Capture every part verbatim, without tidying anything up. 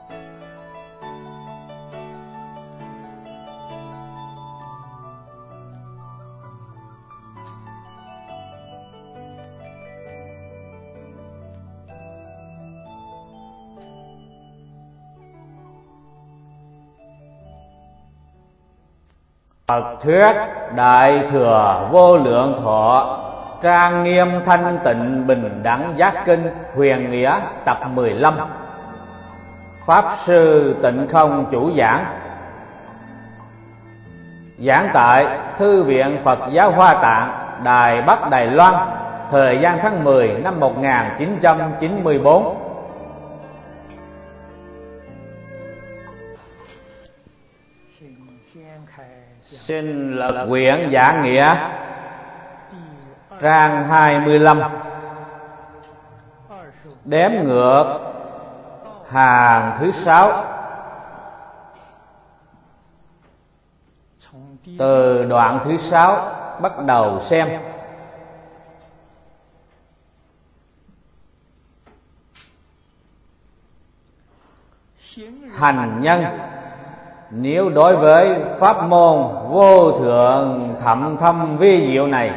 Phật thuyết Đại Thừa Vô Lượng Thọ Trang Nghiêm Thanh Tịnh Bình Đẳng Giác Kinh Huyền Nghĩa tập mười lăm. Pháp Sư Tịnh Không chủ giảng. Giảng tại Thư viện Phật giáo Hoa Tạng, Đài Bắc Đài Loan, thời gian tháng mười năm một nghìn chín trăm chín mươi bốn. Xin lật quyển Giảng Nghĩa trang hai mươi lăm, đếm ngược hàng thứ sáu, từ đoạn thứ sáu bắt đầu xem. Hành nhân nếu đối với pháp môn vô thượng thậm thâm vi diệu này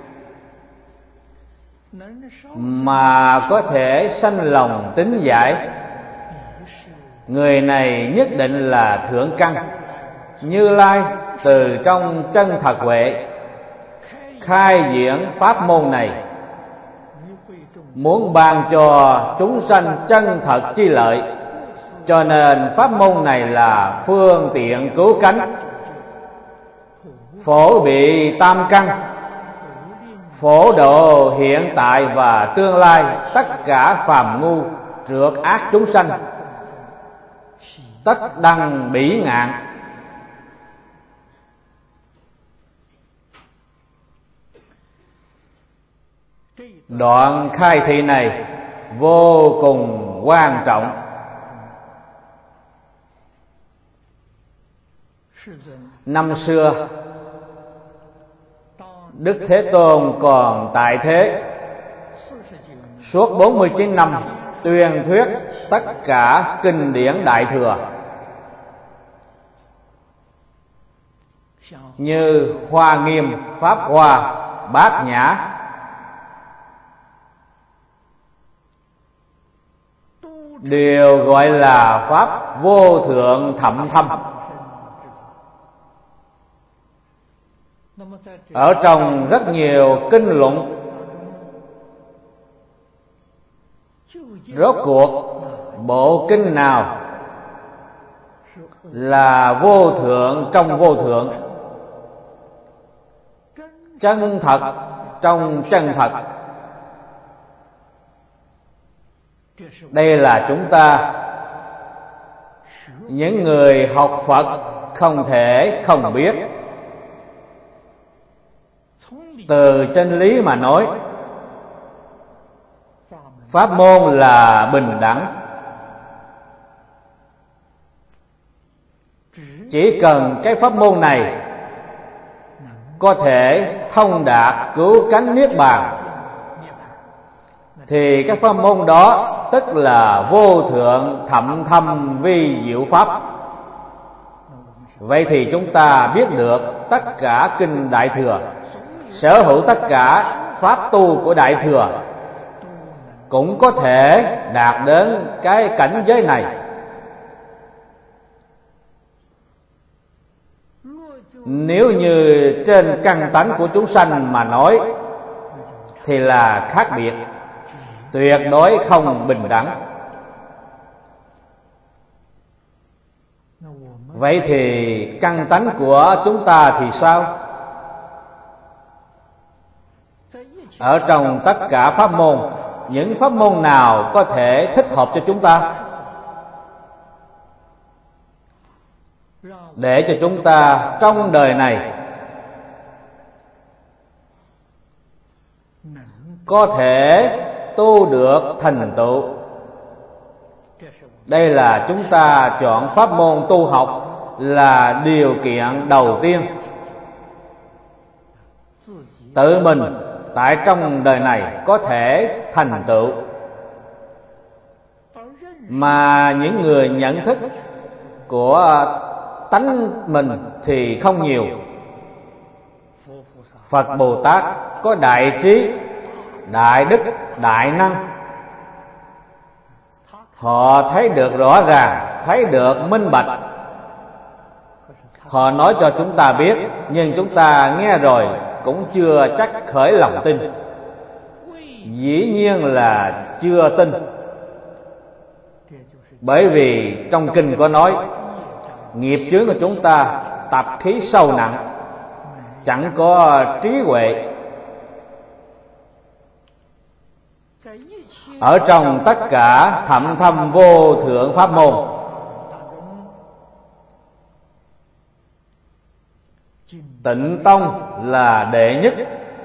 mà có thể sanh lòng tín giải, người này nhất định là thượng căn. Như Lai từ trong chân thật huệ khai diễn pháp môn này, muốn ban cho chúng sanh chân thật chi lợi, cho nên pháp môn này là phương tiện cứu cánh, phổ bị tam căn, phổ độ hiện tại và tương lai tất cả phàm ngu trượt ác chúng sanh, tất đăng bỉ ngạn. Đoạn khai thị này vô cùng quan trọng. Năm xưa Đức Thế Tôn còn tại thế, suốt bốn mươi chín năm tuyên thuyết tất cả kinh điển Đại Thừa, như Hoa Nghiêm, Pháp Hoa, Bát Nhã, đều gọi là pháp vô thượng thậm thâm. Ở trong rất nhiều kinh luận, rốt cuộc bộ kinh nào là vô thượng trong vô thượng, chân thật trong chân thật? Đây là chúng ta những người học Phật không thể không biết. Từ chân lý mà nói, pháp môn là bình đẳng. Chỉ cần cái pháp môn này có thể thông đạt cứu cánh niết bàn, thì cái pháp môn đó tức là vô thượng thậm thâm vi diệu pháp. Vậy thì chúng ta biết được tất cả kinh Đại Thừa, sở hữu tất cả pháp tu của Đại Thừa, cũng có thể đạt đến cái cảnh giới này. Nếu như trên căn tánh của chúng sanh mà nói thì là khác biệt, tuyệt đối không bình đẳng. Vậy thì căn tánh của chúng ta thì sao? Ở trong tất cả pháp môn, những pháp môn nào có thể thích hợp cho chúng ta, để cho chúng ta trong đời này có thể tu được thành tựu? Đây là chúng ta chọn pháp môn tu học là điều kiện đầu tiên. Tự mình tại trong đời này có thể thành tựu, mà những người nhận thức của tánh mình thì không nhiều. Phật Bồ Tát có đại trí, đại đức, đại năng. Họ thấy được rõ ràng, thấy được minh bạch. Họ nói cho chúng ta biết, nhưng chúng ta nghe rồi cũng chưa chắc khởi lòng tin. Dĩ nhiên là chưa tin. Bởi vì trong kinh có nói, nghiệp chướng của chúng ta tập khí sâu nặng, chẳng có trí huệ. Ở trong tất cả thậm thâm vô thượng pháp môn, Tịnh Tông là đệ nhất.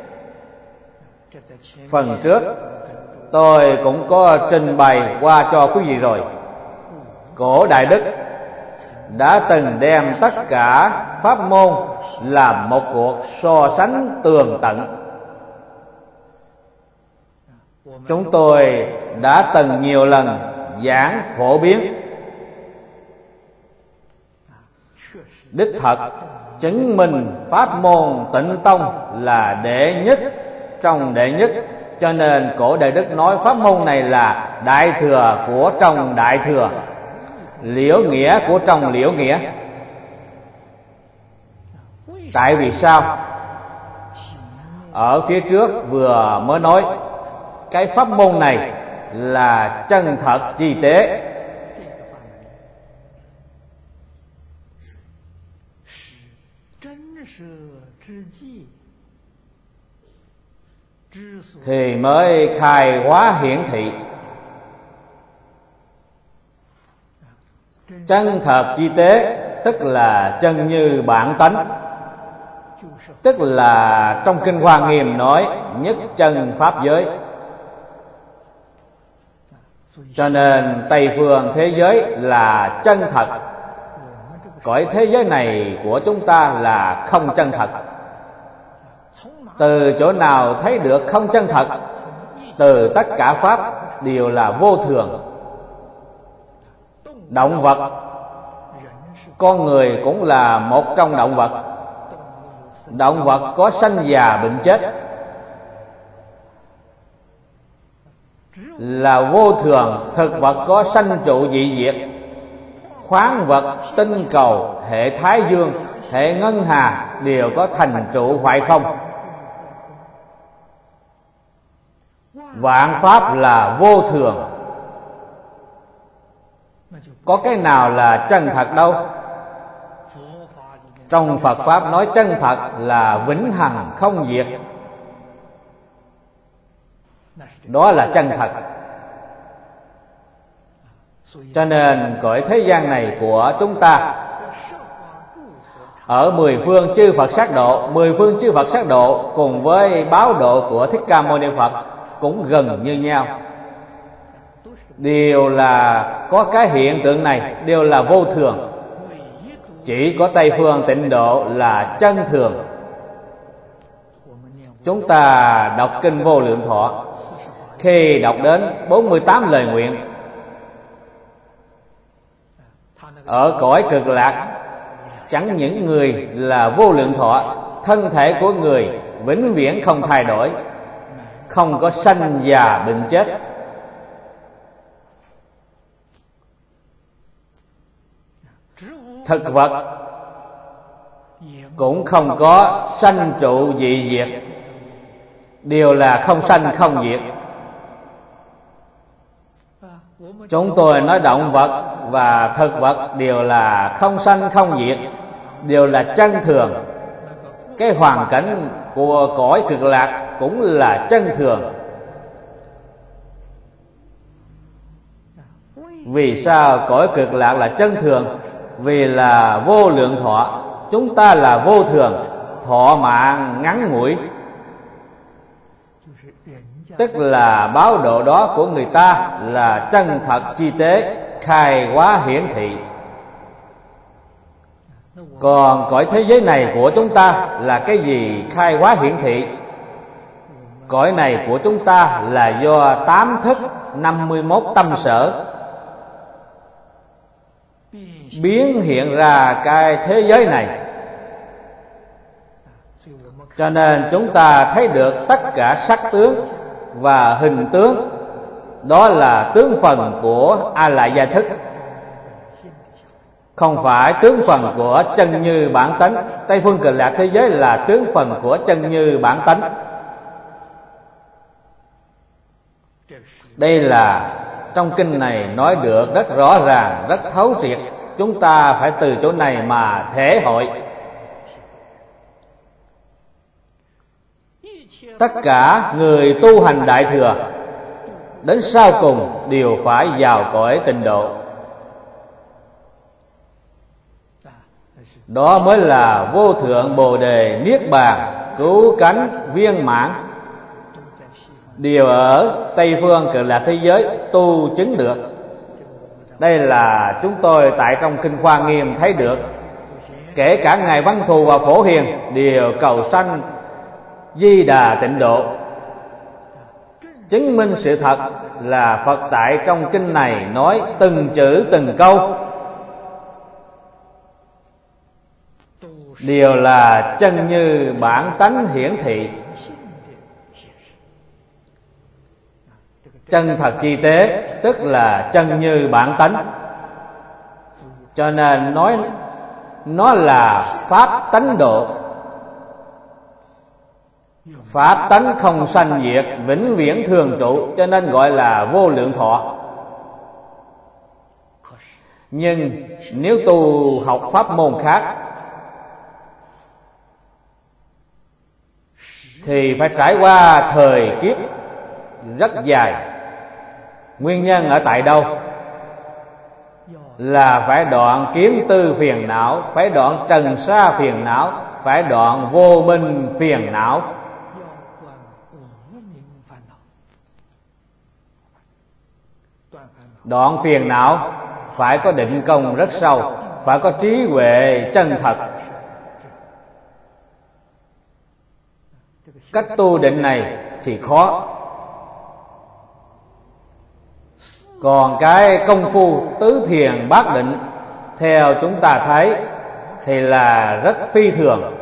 Phần trước tôi cũng có trình bày qua cho quý vị rồi. Cổ Đại Đức đã từng đem tất cả pháp môn làm một cuộc so sánh tường tận. Chúng tôi đã từng nhiều lần giảng phổ biến. Đích thật chứng minh pháp môn Tịnh Tông là đệ nhất trong đệ nhất, cho nên Cổ Đại Đức nói pháp môn này là đại thừa của trong đại thừa, liễu nghĩa của trong liễu nghĩa. Tại vì sao? Ở phía trước vừa mới nói cái pháp môn này là chân thật chi tế, thì mới khai hóa hiển thị. Chân thật chi tế tức là chân như bản tánh, tức là trong kinh Hoa Nghiêm nói nhất chân pháp giới. Cho nên Tây phương thế giới là chân thật, cõi thế giới này của chúng ta là không chân thật. Từ chỗ nào thấy được không chân thật? Từ tất cả pháp đều là vô thường. Động vật, con người cũng là một trong động vật. Động vật có sanh già bệnh chết, là vô thường. Thực vật có sanh trụ dị diệt. Khoáng vật, tinh cầu, hệ thái dương, hệ ngân hà đều có thành trụ hoại không. Vạn pháp là vô thường, có cái nào là chân thật đâu. Trong Phật Pháp nói chân thật là vĩnh hằng không diệt, đó là chân thật. Cho nên cõi thế gian này của chúng ta, ở mười phương chư Phật sát độ, mười phương chư Phật sát độ cùng với báo độ của Thích Ca Mâu Ni Phật cũng gần như nhau, đều là có cái hiện tượng này, đều là vô thường. Chỉ có Tây phương Tịnh Độ là chân thường. Chúng ta đọc kinh Vô Lượng Thọ, khi đọc đến bốn mươi tám lời nguyện, ở cõi Cực Lạc chẳng những người là vô lượng thọ, thân thể của người vĩnh viễn không thay đổi, không có sanh già bệnh chết. Thực vật cũng không có sanh trụ dị diệt, đều là không sanh không diệt. Chúng tôi nói động vật và thực vật đều là không sanh không diệt, đều là chân thường. Cái hoàn cảnh của cõi Cực Lạc cũng là chân thường. Vì sao cõi Cực Lạc là chân thường? Vì là vô lượng thọ, chúng ta là vô thường, thọ mạng ngắn ngủi. Tức là báo độ đó của người ta là chân thật chi tế, khai hóa hiển thị. Còn cõi thế giới này của chúng ta là cái gì khai hóa hiển thị? Cõi này của chúng ta là do tám thức năm mươi mốt tâm sở biến hiện ra cái thế giới này. Cho nên chúng ta thấy được tất cả sắc tướng và hình tướng, đó là tướng phần của A Lại Gia Thức, không phải tướng phần của chân như bản tánh. Tây phương Cực Lạc thế giới là tướng phần của chân như bản tánh. Đây là trong kinh này nói được rất rõ ràng, rất thấu triệt. Chúng ta phải từ chỗ này mà thể hội. Tất cả người tu hành Đại Thừa đến sau cùng đều phải vào cõi tịnh độ. Đó mới là vô thượng Bồ Đề Niết Bàn cứu cánh viên mãn, đều ở Tây phương Cực Lạc thế giới tu chứng được. Đây là chúng tôi tại trong kinh Hoa Nghiêm thấy được. Kể cả ngài Văn Thù và Phổ Hiền đều cầu sanh Di Đà tịnh độ. Chứng minh sự thật là Phật tại trong kinh này nói từng chữ từng câu đều là chân như bản tánh hiển thị, chân thật chi tế, tức là chân như bản tánh. Cho nên nói nó là pháp tánh độ. Pháp tánh không sanh diệt, vĩnh viễn thường trụ, cho nên gọi là vô lượng thọ. Nhưng nếu tu học pháp môn khác thì phải trải qua thời kiếp rất dài. Nguyên nhân ở tại đâu? Là phải đoạn kiến tư phiền não, phải đoạn trần sa phiền não, phải đoạn vô minh phiền não. Đoạn phiền não phải có định công rất sâu, phải có trí huệ chân thật. Cách tu định này thì khó. Còn cái công phu tứ thiền bát định theo chúng ta thấy thì là rất phi thường.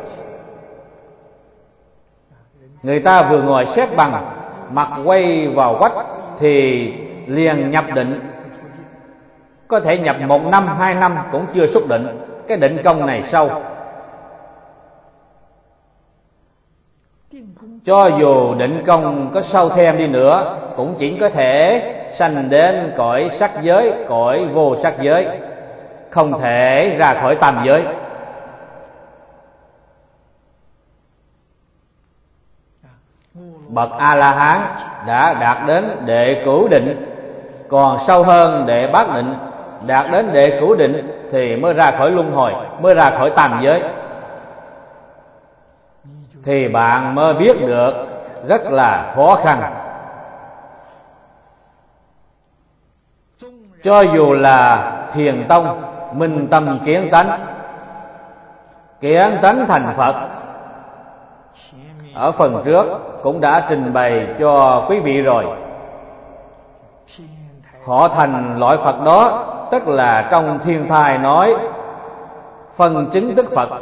Người ta vừa ngồi xếp bằng, mặt quay vào quách thì liền nhập định. Có thể nhập một năm, hai năm cũng chưa xuất định. Cái định công này sâu. Cho dù định công có sâu thêm đi nữa, cũng chỉ có thể sanh đến cõi sắc giới, cõi vô sắc giới, không thể ra khỏi tam giới. Bậc A-la-hán đã đạt đến đệ cửu định, còn sâu hơn đệ bát định. Đạt đến đệ cửu định thì mới ra khỏi luân hồi, mới ra khỏi tam giới. Thì bạn mới biết được rất là khó khăn. Cho dù là Thiền Tông minh tâm kiến tánh, kiến tánh thành Phật, ở phần trước cũng đã trình bày cho quý vị rồi. Họ thành loại Phật đó, tức là trong Thiên Thai nói phân chứng tức Phật,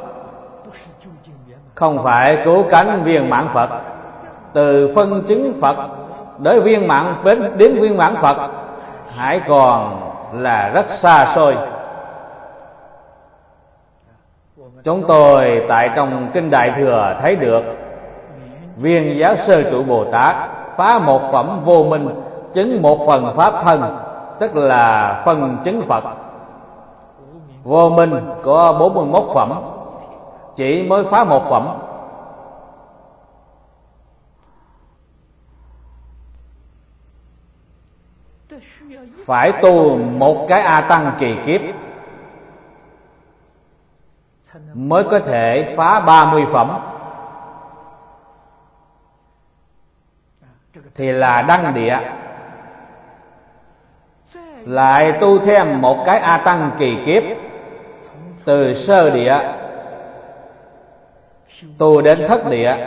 không phải cứu cánh viên mãn Phật. Từ phân chứng Phật đến viên mãn, đến viên mãn Phật hãy còn là rất xa xôi. Chúng tôi tại trong kinh Đại Thừa thấy được Viên Giáo Sơ Trụ Bồ Tát phá một phẩm vô minh, chứng một phần pháp thân, tức là phân chứng Phật. Vô minh có bốn mươi mốt phẩm, chỉ mới phá một phẩm. Phải tu một cái A Tăng kỳ kiếp mới có thể phá ba mươi phẩm, thì là đăng địa. Lại tu thêm một cái A Tăng kỳ kiếp, từ sơ địa tu đến thất địa.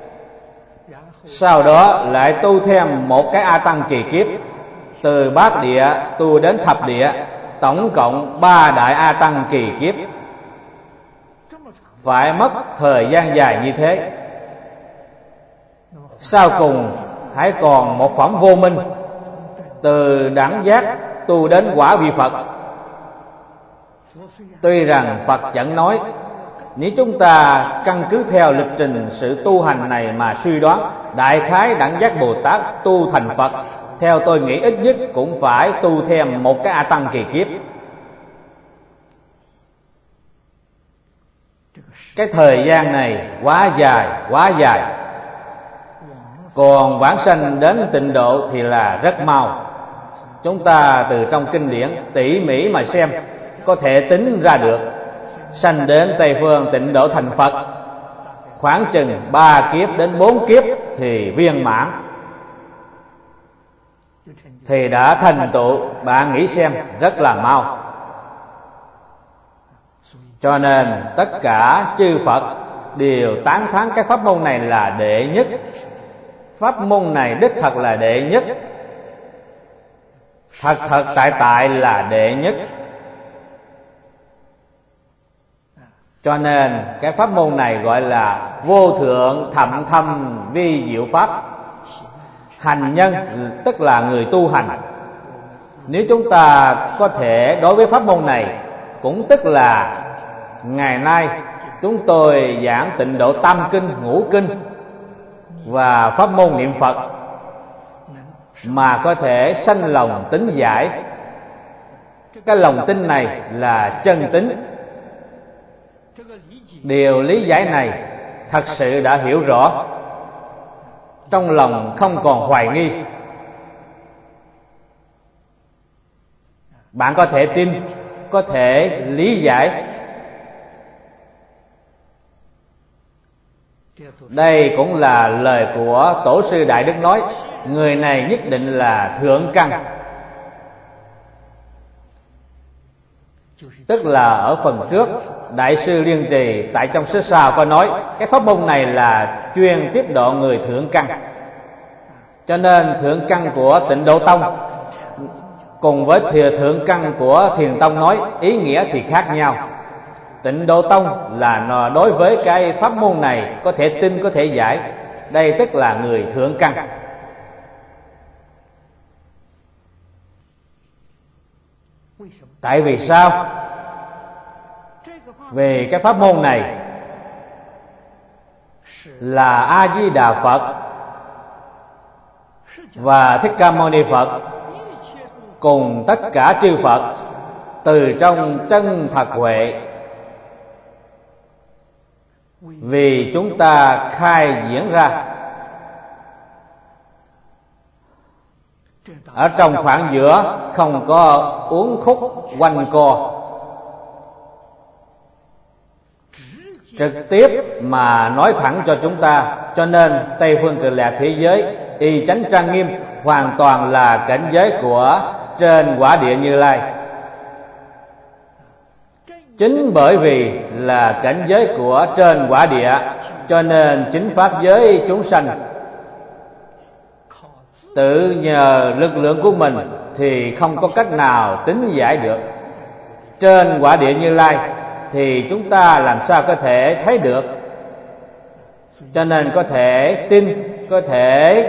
Sau đó lại tu thêm một cái A Tăng kỳ kiếp, từ bát địa tu đến thập địa. tổng cộng ba đại A Tăng kỳ kiếp. Phải mất thời gian dài như thế, sau cùng hãy còn một phẩm vô minh, từ đẳng giác tu đến quả vị Phật. Tuy rằng Phật chẳng nói, nếu chúng ta căn cứ theo lịch trình sự tu hành này mà suy đoán, đại khái đẳng giác Bồ Tát tu thành Phật, theo tôi nghĩ ít nhất cũng phải tu thêm một cái A Tăng kỳ kiếp. Cái thời gian này quá dài, quá dài. Còn vãng sanh đến tịnh độ thì là rất mau. Chúng ta từ trong kinh điển tỉ mỉ mà xem, có thể tính ra được, sanh đến Tây Phương tịnh độ thành Phật khoảng chừng ba kiếp đến bốn kiếp thì viên mãn, thì đã thành tựu. Bạn nghĩ xem, rất là mau. Cho nên tất cả chư Phật đều tán thán cái pháp môn này là đệ nhất. Pháp môn này đích thật là đệ nhất, thật thật tại tại là đệ nhất. Cho nên cái pháp môn này gọi là vô thượng thậm thâm vi diệu pháp. Hành nhân tức là người tu hành. Nếu chúng ta có thể đối với pháp môn này, cũng tức là ngày nay chúng tôi giảng Tịnh Độ Tam Kinh, Ngũ Kinh và pháp môn niệm Phật, mà có thể sanh lòng tín giải. Cái lòng tin này là chân tín. Điều lý giải này thật sự đã hiểu rõ, trong lòng không còn hoài nghi. Bạn có thể tin, có thể lý giải. Đây cũng là lời của Tổ sư Đại Đức nói, người này nhất định là thượng căn. Tức là ở phần trước, Đại sư Liên Trì tại trong sách sau có nói cái pháp môn này là chuyên tiếp độ người thượng căn. Cho nên thượng căn của Tịnh Độ Tông cùng với thừa thượng căn của Thiền Tông nói ý nghĩa thì khác nhau. Tịnh Độ Tông là đối với cái pháp môn này có thể tin, có thể giải. Đây tức là người thượng căn. Tại vì sao? Về cái pháp môn này là A Di Đà Phật và Thích Ca Mâu Ni Phật cùng tất cả chư Phật từ trong chân thật huệ vì chúng ta khai diễn ra. Ở trong khoảng giữa không có uốn khúc quanh co, trực tiếp mà nói thẳng cho chúng ta. Cho nên Tây Phương Cực Lạc thế giới y chánh trang nghiêm, hoàn toàn là cảnh giới của trên quả địa Như Lai. Chính bởi vì là cảnh giới của trên quả địa, cho nên chính pháp giới chúng sanh tự nhờ lực lượng của mình thì không có cách nào tính giải được. Trên quả địa Như Lai thì chúng ta làm sao có thể thấy được. Cho nên có thể tin, có thể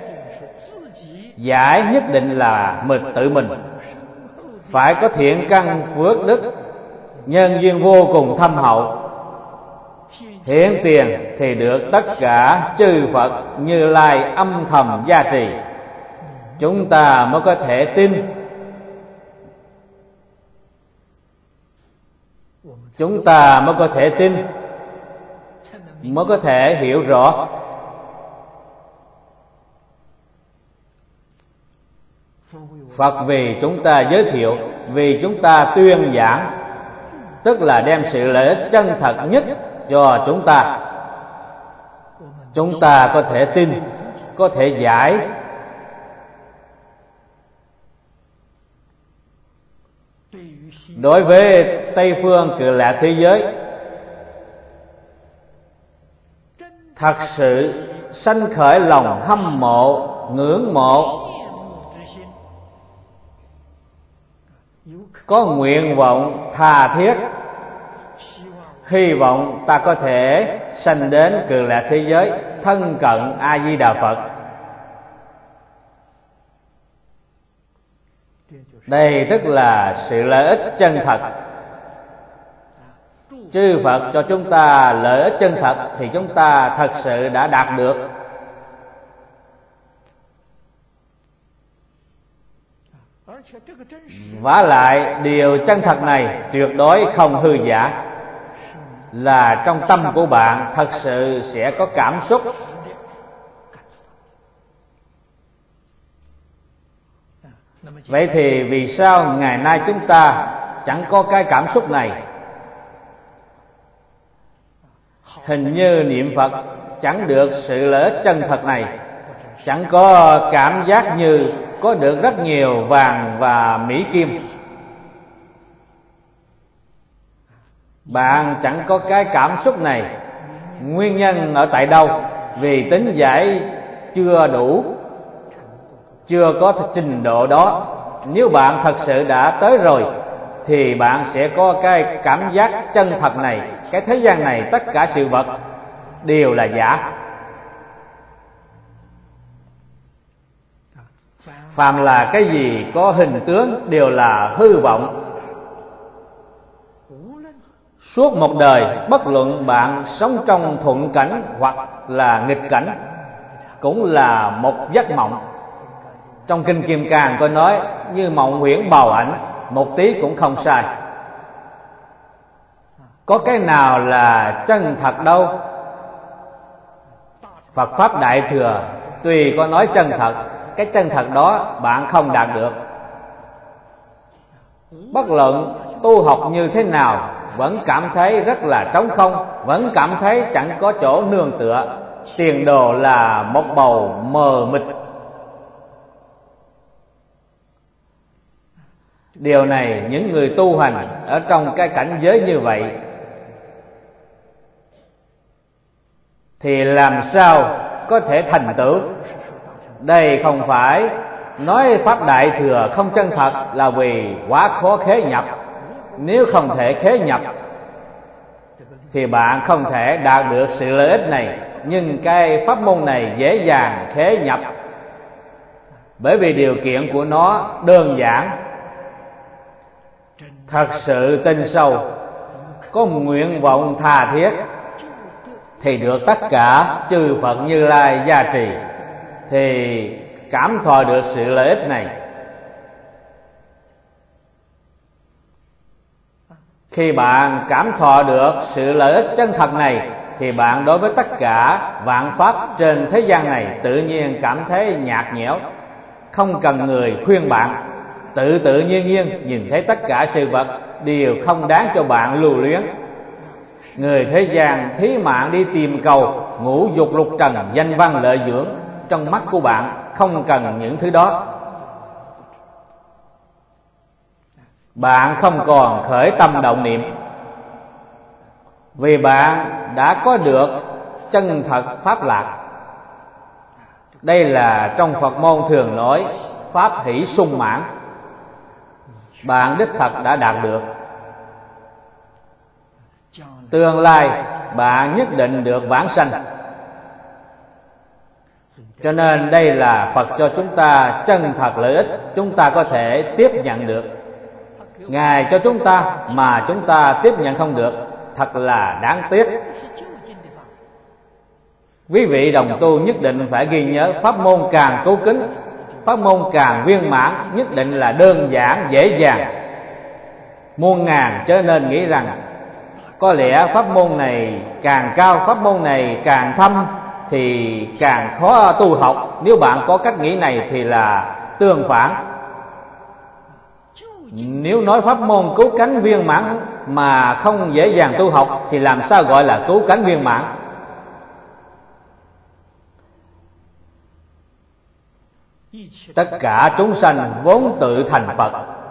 giải, nhất định là mình tự mình phải có thiện căn phước đức, nhân duyên vô cùng thâm hậu, hiển tiền thì được tất cả chư Phật Như Lai âm thầm gia trì. Chúng ta mới có thể tin, chúng ta mới có thể tin, mới có thể hiểu rõ. Phật vì chúng ta giới thiệu, vì chúng ta tuyên giảng, tức là đem sự lợi ích chân thật nhất cho chúng ta. Chúng ta có thể tin, có thể giải. Đối với Tây Phương Cực Lạc thế giới, thật sự sanh khởi lòng hâm mộ, ngưỡng mộ, có nguyện vọng tha thiết, hy vọng ta có thể sanh đến Cực Lạc thế giới, thân cận A Di Đà Phật. Đây tức là sự lợi ích chân thật. Chư Phật cho chúng ta lợi ích chân thật thì chúng ta thật sự đã đạt được. Vả lại điều chân thật này tuyệt đối không hư giả, là trong tâm của bạn thật sự sẽ có cảm xúc. Vậy thì vì sao ngày nay chúng ta chẳng có cái cảm xúc này? Hình như niệm Phật chẳng được sự lợi ích chân thật này, chẳng có cảm giác như có được rất nhiều vàng và mỹ kim. Bạn chẳng có cái cảm xúc này. Nguyên nhân ở tại đâu? Vì tính giải chưa đủ, chưa có trình độ đó. Nếu bạn thật sự đã tới rồi thì bạn sẽ có cái cảm giác chân thật này. Cái thế gian này tất cả sự vật đều là giả. Phàm là cái gì có hình tướng đều là hư vọng. Suốt một đời, bất luận bạn sống trong thuận cảnh hoặc là nghịch cảnh, cũng là một giấc mộng. Trong Kinh Kim Cang có nói như mộng huyễn bào ảnh, một tí cũng không sai. Có cái nào là chân thật đâu. Phật Pháp Đại Thừa tuy có nói chân thật, cái chân thật đó bạn không đạt được. Bất luận tu học như thế nào, vẫn cảm thấy rất là trống không, vẫn cảm thấy chẳng có chỗ nương tựa, tiền đồ là một bầu mờ mịt. Điều này những người tu hành ở trong cái cảnh giới như vậy thì làm sao có thể thành tựu? Đây không phải nói Pháp Đại Thừa không chân thật là vì quá khó khế nhập. Nếu không thể khế nhập thì bạn không thể đạt được sự lợi ích này. Nhưng cái pháp môn này dễ dàng khế nhập, bởi vì điều kiện của nó đơn giản. Thật sự tin sâu, có nguyện vọng tha thiết thì được tất cả chư Phật Như Lai gia trì, thì cảm thọ được sự lợi ích này. Khi bạn cảm thọ được sự lợi ích chân thật này thì bạn đối với tất cả vạn pháp trên thế gian này tự nhiên cảm thấy nhạt nhẽo, không cần người khuyên bạn. Tự tự nhiên nhiên nhìn thấy tất cả sự vật đều không đáng cho bạn lưu luyến. Người thế gian thí mạng đi tìm cầu ngũ dục lục trần, danh văn lợi dưỡng, trong mắt của bạn không cần những thứ đó. Bạn không còn khởi tâm động niệm, vì bạn đã có được chân thật pháp lạc. Đây là trong Phật môn thường nói pháp hỷ sung mãn. Bạn đích thật đã đạt được. Tương lai bạn nhất định được vãng sanh. Cho nên đây là Phật cho chúng ta chân thật lợi ích, chúng ta có thể tiếp nhận được. Ngài cho chúng ta mà chúng ta tiếp nhận không được, thật là đáng tiếc. Quý vị đồng tu nhất định phải ghi nhớ, pháp môn càng cố kính, pháp môn càng viên mãn, nhất định là đơn giản dễ dàng. Muôn ngàn trở nên nghĩ rằng có lẽ pháp môn này càng cao, pháp môn này càng thâm thì càng khó tu học. Nếu bạn có cách nghĩ này thì là tương phản. Nếu nói pháp môn cứu cánh viên mãn mà không dễ dàng tu học thì làm sao gọi là cứu cánh viên mãn? Tất cả chúng sanh vốn tự thành Phật,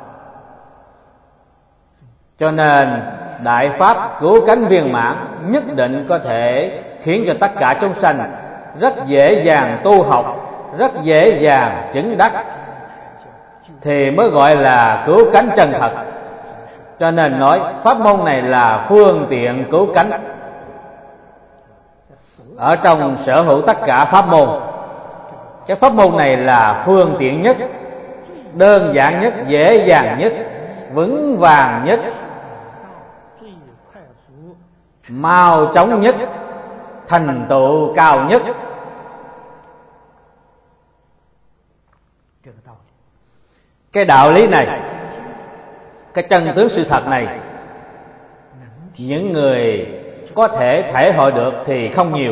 cho nên đại pháp cứu cánh viên mãn nhất định có thể khiến cho tất cả chúng sanh rất dễ dàng tu học, rất dễ dàng chứng đắc, thì mới gọi là cứu cánh chân thật. Cho nên nói pháp môn này là phương tiện cứu cánh. Ở trong sở hữu tất cả pháp môn, cái pháp môn này là phương tiện nhất, đơn giản nhất, dễ dàng nhất, vững vàng nhất, mau chóng nhất, thành tựu cao nhất. Cái đạo lý này, cái chân tướng sự thật này, những người có thể thể hội được thì không nhiều.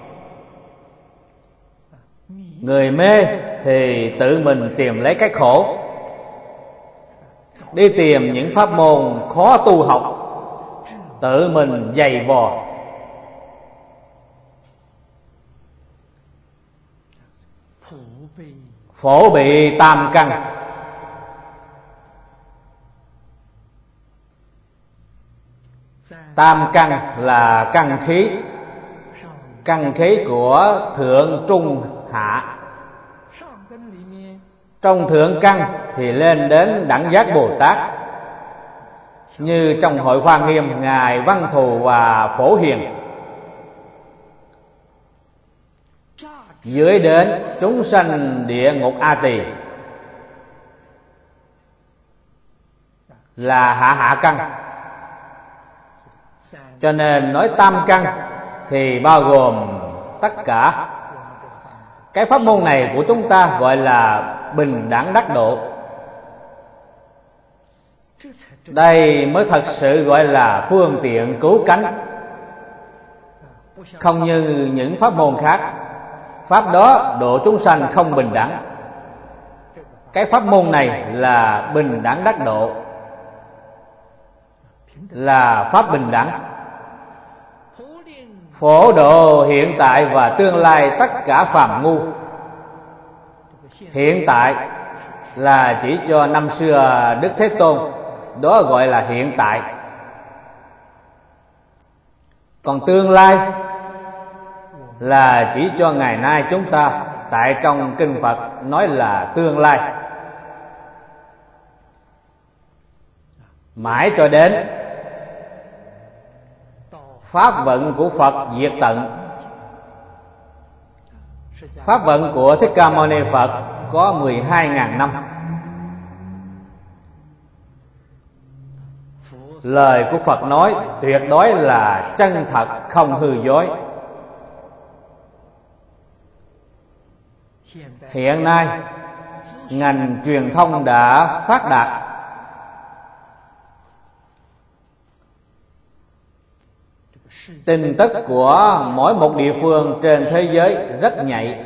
Người mê thì tự mình tìm lấy cái khổ, đi tìm những pháp môn khó tu học, tự mình dày vò. Phổ bị tam căn. Tam căn là căn khí, căn khí của thượng trung hạ. Trong thượng căn thì lên đến đẳng giác Bồ Tát, như trong hội Hoa Nghiêm ngài Văn Thù và Phổ Hiền. Dưới đến chúng sanh địa ngục A Tỳ là hạ hạ căn. Cho nên nói tam căn thì bao gồm tất cả. Cái pháp môn này của chúng ta gọi là bình đẳng đắc độ. Đây mới thật sự gọi là phương tiện cứu cánh, không như những pháp môn khác. Pháp đó độ chúng sanh không bình đẳng. Cái pháp môn này là bình đẳng đắc độ, là pháp bình đẳng, phổ độ hiện tại và tương lai tất cả phàm ngu. Hiện tại là chỉ cho năm xưa Đức Thế Tôn, đó gọi là hiện tại. Còn tương lai là chỉ cho ngày nay chúng ta, tại trong kinh Phật nói là tương lai. Mãi cho đến pháp vận của Phật diệt tận. Pháp vận của Thích Ca Mâu Ni Phật có mười hai nghìn năm. Lời của Phật nói tuyệt đối là chân thật, không hư dối. Hiện nay ngành truyền thông đã phát đạt, tin tức của mỗi một địa phương trên thế giới rất nhạy.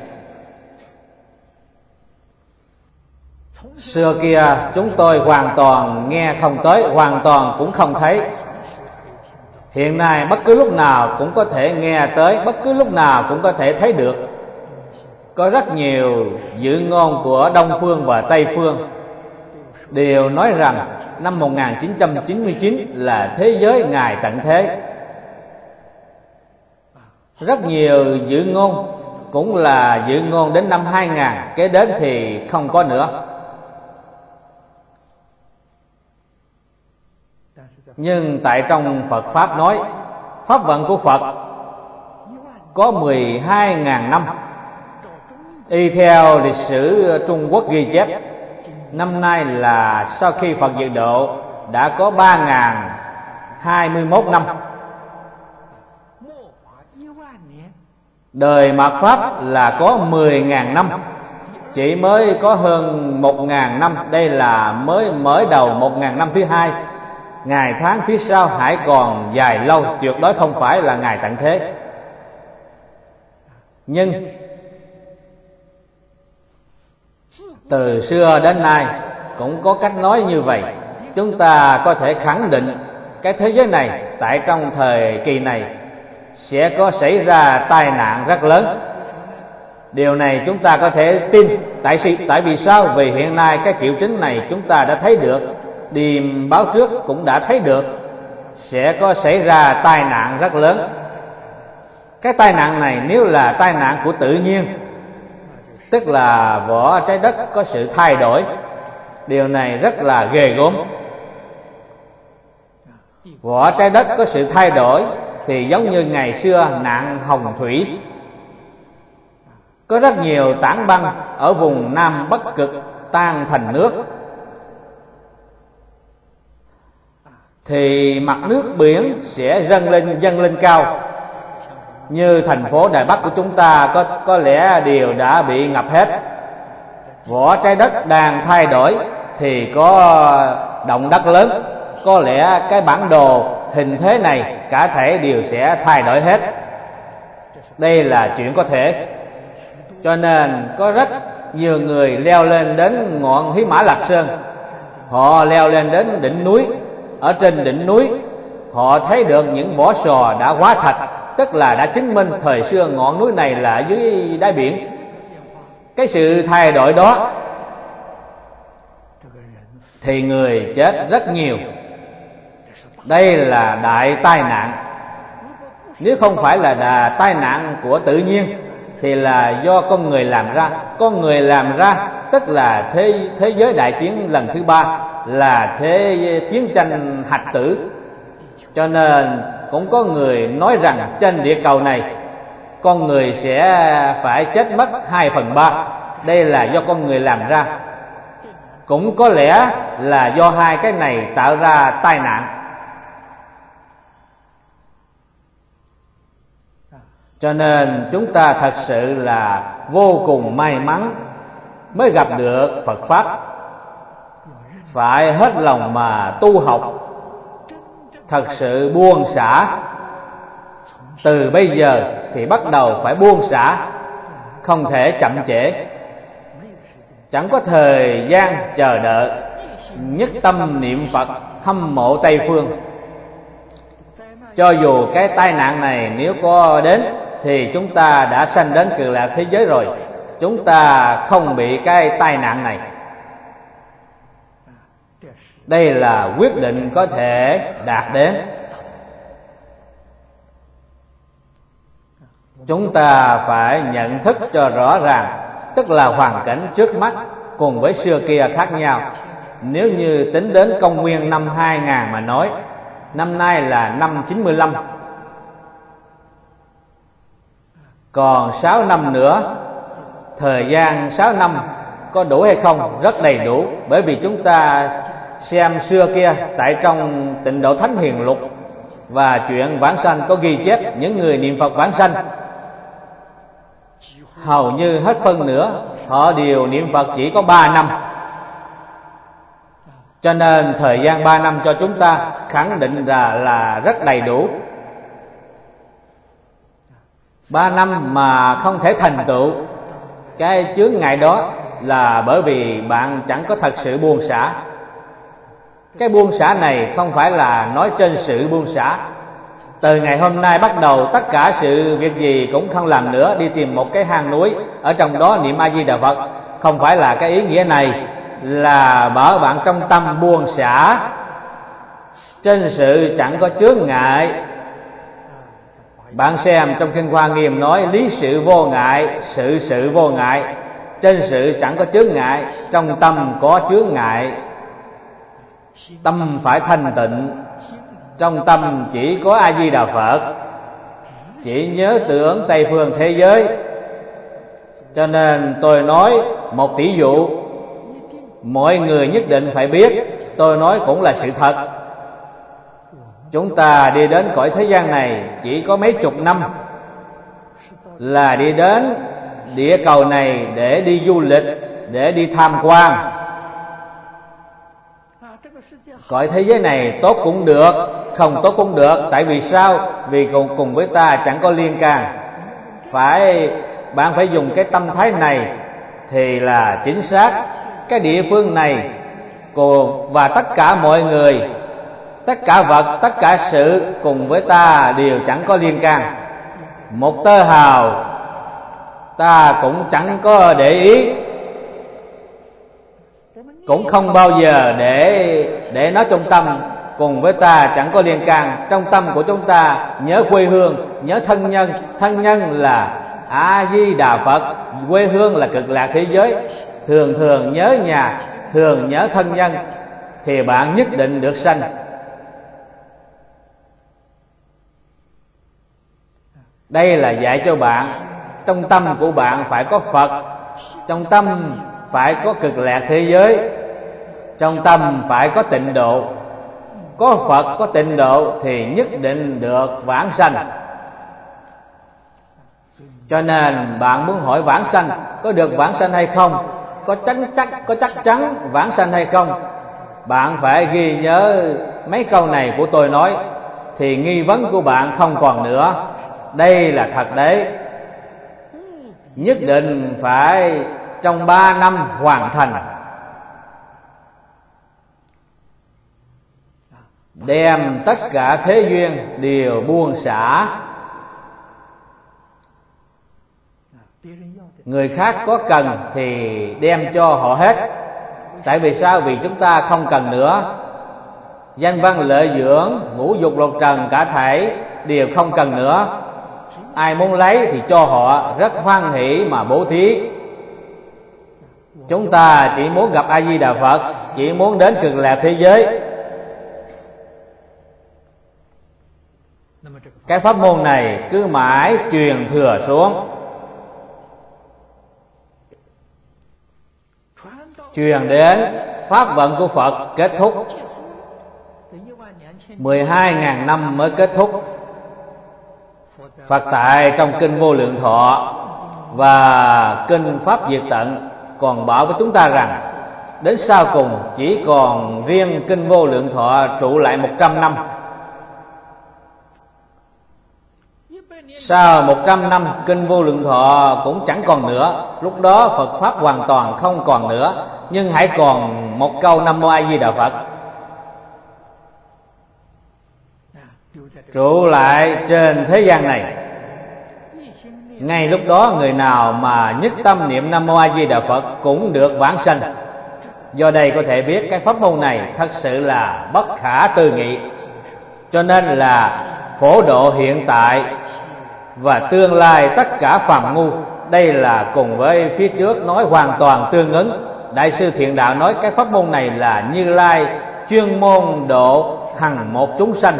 Xưa kia chúng tôi hoàn toàn nghe không tới, hoàn toàn cũng không thấy. Hiện nay bất cứ lúc nào cũng có thể nghe tới, bất cứ lúc nào cũng có thể thấy được. Có rất nhiều dự ngôn của Đông phương và Tây phương đều nói rằng năm một nghìn chín trăm chín mươi chín là thế giới ngài tận thế. Rất nhiều dự ngôn cũng là dự ngôn đến năm hai nghìn, kế đến thì không có nữa. Nhưng tại trong Phật Pháp nói, pháp vận của Phật có mười hai nghìn năm. Y theo lịch sử Trung Quốc ghi chép, năm nay là sau khi Phật diệt độ đã có ba nghìn hai mươi mốt năm. Đời mạt Pháp là có mười nghìn năm, chỉ mới có hơn một nghìn năm. Đây là mới mở đầu một nghìn năm thứ hai. Ngày tháng phía sau hãy còn dài lâu, tuyệt đối không phải là ngày tận thế. Nhưng từ xưa đến nay cũng có cách nói như vậy. Chúng ta có thể khẳng định cái thế giới này tại trong thời kỳ này sẽ có xảy ra tai nạn rất lớn. Điều này chúng ta có thể tin. Tại, tại vì sao? Vì hiện nay cái triệu chứng này chúng ta đã thấy được, điềm báo trước cũng đã thấy được, sẽ có xảy ra tai nạn rất lớn. Cái tai nạn này nếu là tai nạn của tự nhiên, tức là vỏ trái đất có sự thay đổi, điều này rất là ghê gớm. Vỏ trái đất có sự thay đổi thì giống như ngày xưa nạn hồng thủy, có rất nhiều tảng băng ở vùng Nam Bắc Cực tan thành nước, thì mặt nước biển sẽ dâng lên dâng lên cao. Như thành phố Đài Bắc của chúng ta có có lẽ đều đã bị ngập hết. Vỏ trái đất đang thay đổi thì có động đất lớn, có lẽ cái bản đồ hình thế này cả thể đều sẽ thay đổi hết. Đây là chuyện có thể. Cho nên có rất nhiều người leo lên đến ngọn Hí Mã Lạc Sơn. Họ leo lên đến đỉnh núi. Ở trên đỉnh núi họ thấy được những vỏ sò đã hóa thạch, tức là đã chứng minh thời xưa ngọn núi này là ở dưới đáy biển. Cái sự thay đổi đó thì người chết rất nhiều. Đây là đại tai nạn. Nếu không phải là đà tai nạn của tự nhiên thì là do con người làm ra. Con người làm ra tức là thế, thế giới đại chiến lần thứ ba, là thế chiến tranh hạch tử. Cho nên cũng có người nói rằng trên địa cầu này con người sẽ phải chết mất hai phần ba. Đây là do con người làm ra. Cũng có lẽ là do hai cái này tạo ra tai nạn. Cho nên chúng ta thật sự là vô cùng may mắn mới gặp được Phật Pháp. Phải hết lòng mà tu học, thật sự buông xả. Từ bây giờ thì bắt đầu phải buông xả, không thể chậm trễ. Chẳng có thời gian chờ đợi, nhất tâm niệm Phật, hâm mộ Tây Phương. Cho dù cái tai nạn này nếu có đến thì chúng ta đã sanh đến Cực Lạc thế giới rồi, chúng ta không bị cái tai nạn này. Đây là quyết định có thể đạt đến. Chúng ta phải nhận thức cho rõ ràng, tức là hoàn cảnh trước mắt cùng với xưa kia khác nhau. Nếu như tính đến công nguyên năm hai nghìn mà nói, năm nay là năm chín mươi lăm, còn sáu năm nữa. Thời gian sáu năm có đủ hay không? Rất đầy đủ. Bởi vì chúng ta xem xưa kia tại trong Tịnh Độ Thánh Hiền Lục và chuyện vãng sanh có ghi chép những người niệm Phật vãng sanh, hầu như hết phân nửa họ đều niệm Phật chỉ có ba năm. Cho nên thời gian ba năm cho chúng ta khẳng định là, là rất đầy đủ. Ba năm mà không thể thành tựu cái chướng ngại đó là bởi vì bạn chẳng có thật sự buông xả. Cái buông xả này không phải là nói trên sự buông xả. Từ ngày hôm nay bắt đầu tất cả sự việc gì cũng không làm nữa, đi tìm một cái hang núi, ở trong đó niệm A Di Đà Phật. Không phải là cái ý nghĩa này, là bảo bạn trong tâm buông xả. Trên sự chẳng có chướng ngại. Bạn xem trong Kinh Hoa Nghiêm nói lý sự vô ngại, sự sự vô ngại. Trên sự chẳng có chướng ngại, trong tâm có chướng ngại. Tâm phải thanh tịnh, trong tâm chỉ có A Di Đà Phật, chỉ nhớ tưởng Tây Phương thế giới. Cho nên tôi nói một tỷ dụ, mọi người nhất định phải biết, tôi nói cũng là sự thật. Chúng ta đi đến cõi thế gian này chỉ có mấy chục năm, là đi đến địa cầu này để đi du lịch, để đi tham quan. Cõi thế giới này tốt cũng được, không tốt cũng được. Tại vì sao? Vì cùng, cùng với ta chẳng có liên can. Phải, bạn phải dùng cái tâm thái này thì là chính xác. Cái địa phương này và tất cả mọi người, tất cả vật, tất cả sự cùng với ta đều chẳng có liên can. Một tơ hào ta cũng chẳng có để ý, cũng không bao giờ để để nó trong tâm cùng với ta chẳng có liên can. Trong tâm của chúng ta nhớ quê hương, nhớ thân nhân. Thân nhân là A Di Đà Phật, quê hương là Cực Lạc thế giới. Thường thường nhớ nhà, thường nhớ thân nhân thì bạn nhất định được sanh. Đây là dạy cho bạn trong tâm của bạn phải có Phật, trong tâm phải có cực lạc thế giới, trong tâm phải có tịnh độ. Có Phật, có tịnh độ thì nhất định được vãng sanh. Cho nên bạn muốn hỏi vãng sanh có được vãng sanh hay không, có chắc chắc có chắc chắn vãng sanh hay không, bạn phải ghi nhớ mấy câu này của tôi nói, thì nghi vấn của bạn không còn nữa. Đây là thật đấy. Nhất định phải trong ba năm hoàn thành, đem tất cả thế duyên đều buông xả. Người khác có cần thì đem cho họ hết. Tại vì sao? Vì chúng ta không cần nữa. Danh văn lợi dưỡng, ngũ dục lục trần cả thảy đều không cần nữa. Ai muốn lấy thì cho họ, rất hoan hỷ mà bố thí. Chúng ta chỉ muốn gặp A Di Đà Phật, chỉ muốn đến cực lạc thế giới. Cái pháp môn này cứ mãi truyền thừa xuống, truyền đến pháp vận của Phật kết thúc. Mười hai ngàn năm mới kết thúc. Phật tại trong kinh Vô Lượng Thọ và kinh Pháp Diệt Tận còn bảo với chúng ta rằng đến sau cùng chỉ còn riêng kinh Vô Lượng Thọ trụ lại một trăm năm. Sau một trăm năm kinh Vô Lượng Thọ cũng chẳng còn nữa. Lúc đó Phật Pháp hoàn toàn không còn nữa, nhưng hãy còn một câu Nam Mô A Di Đà Phật trụ lại trên thế gian này. Ngay lúc đó người nào mà nhất tâm niệm Nam Mô A Di Đà Phật cũng được vãng sanh. Do đây có thể biết cái pháp môn này thật sự là bất khả tư nghị. Cho nên là phổ độ hiện tại và tương lai tất cả phàm ngu. Đây là cùng với phía trước nói hoàn toàn tương ứng. Đại sư Thiện Đạo nói cái pháp môn này là Như Lai chuyên môn độ hằng một chúng sanh.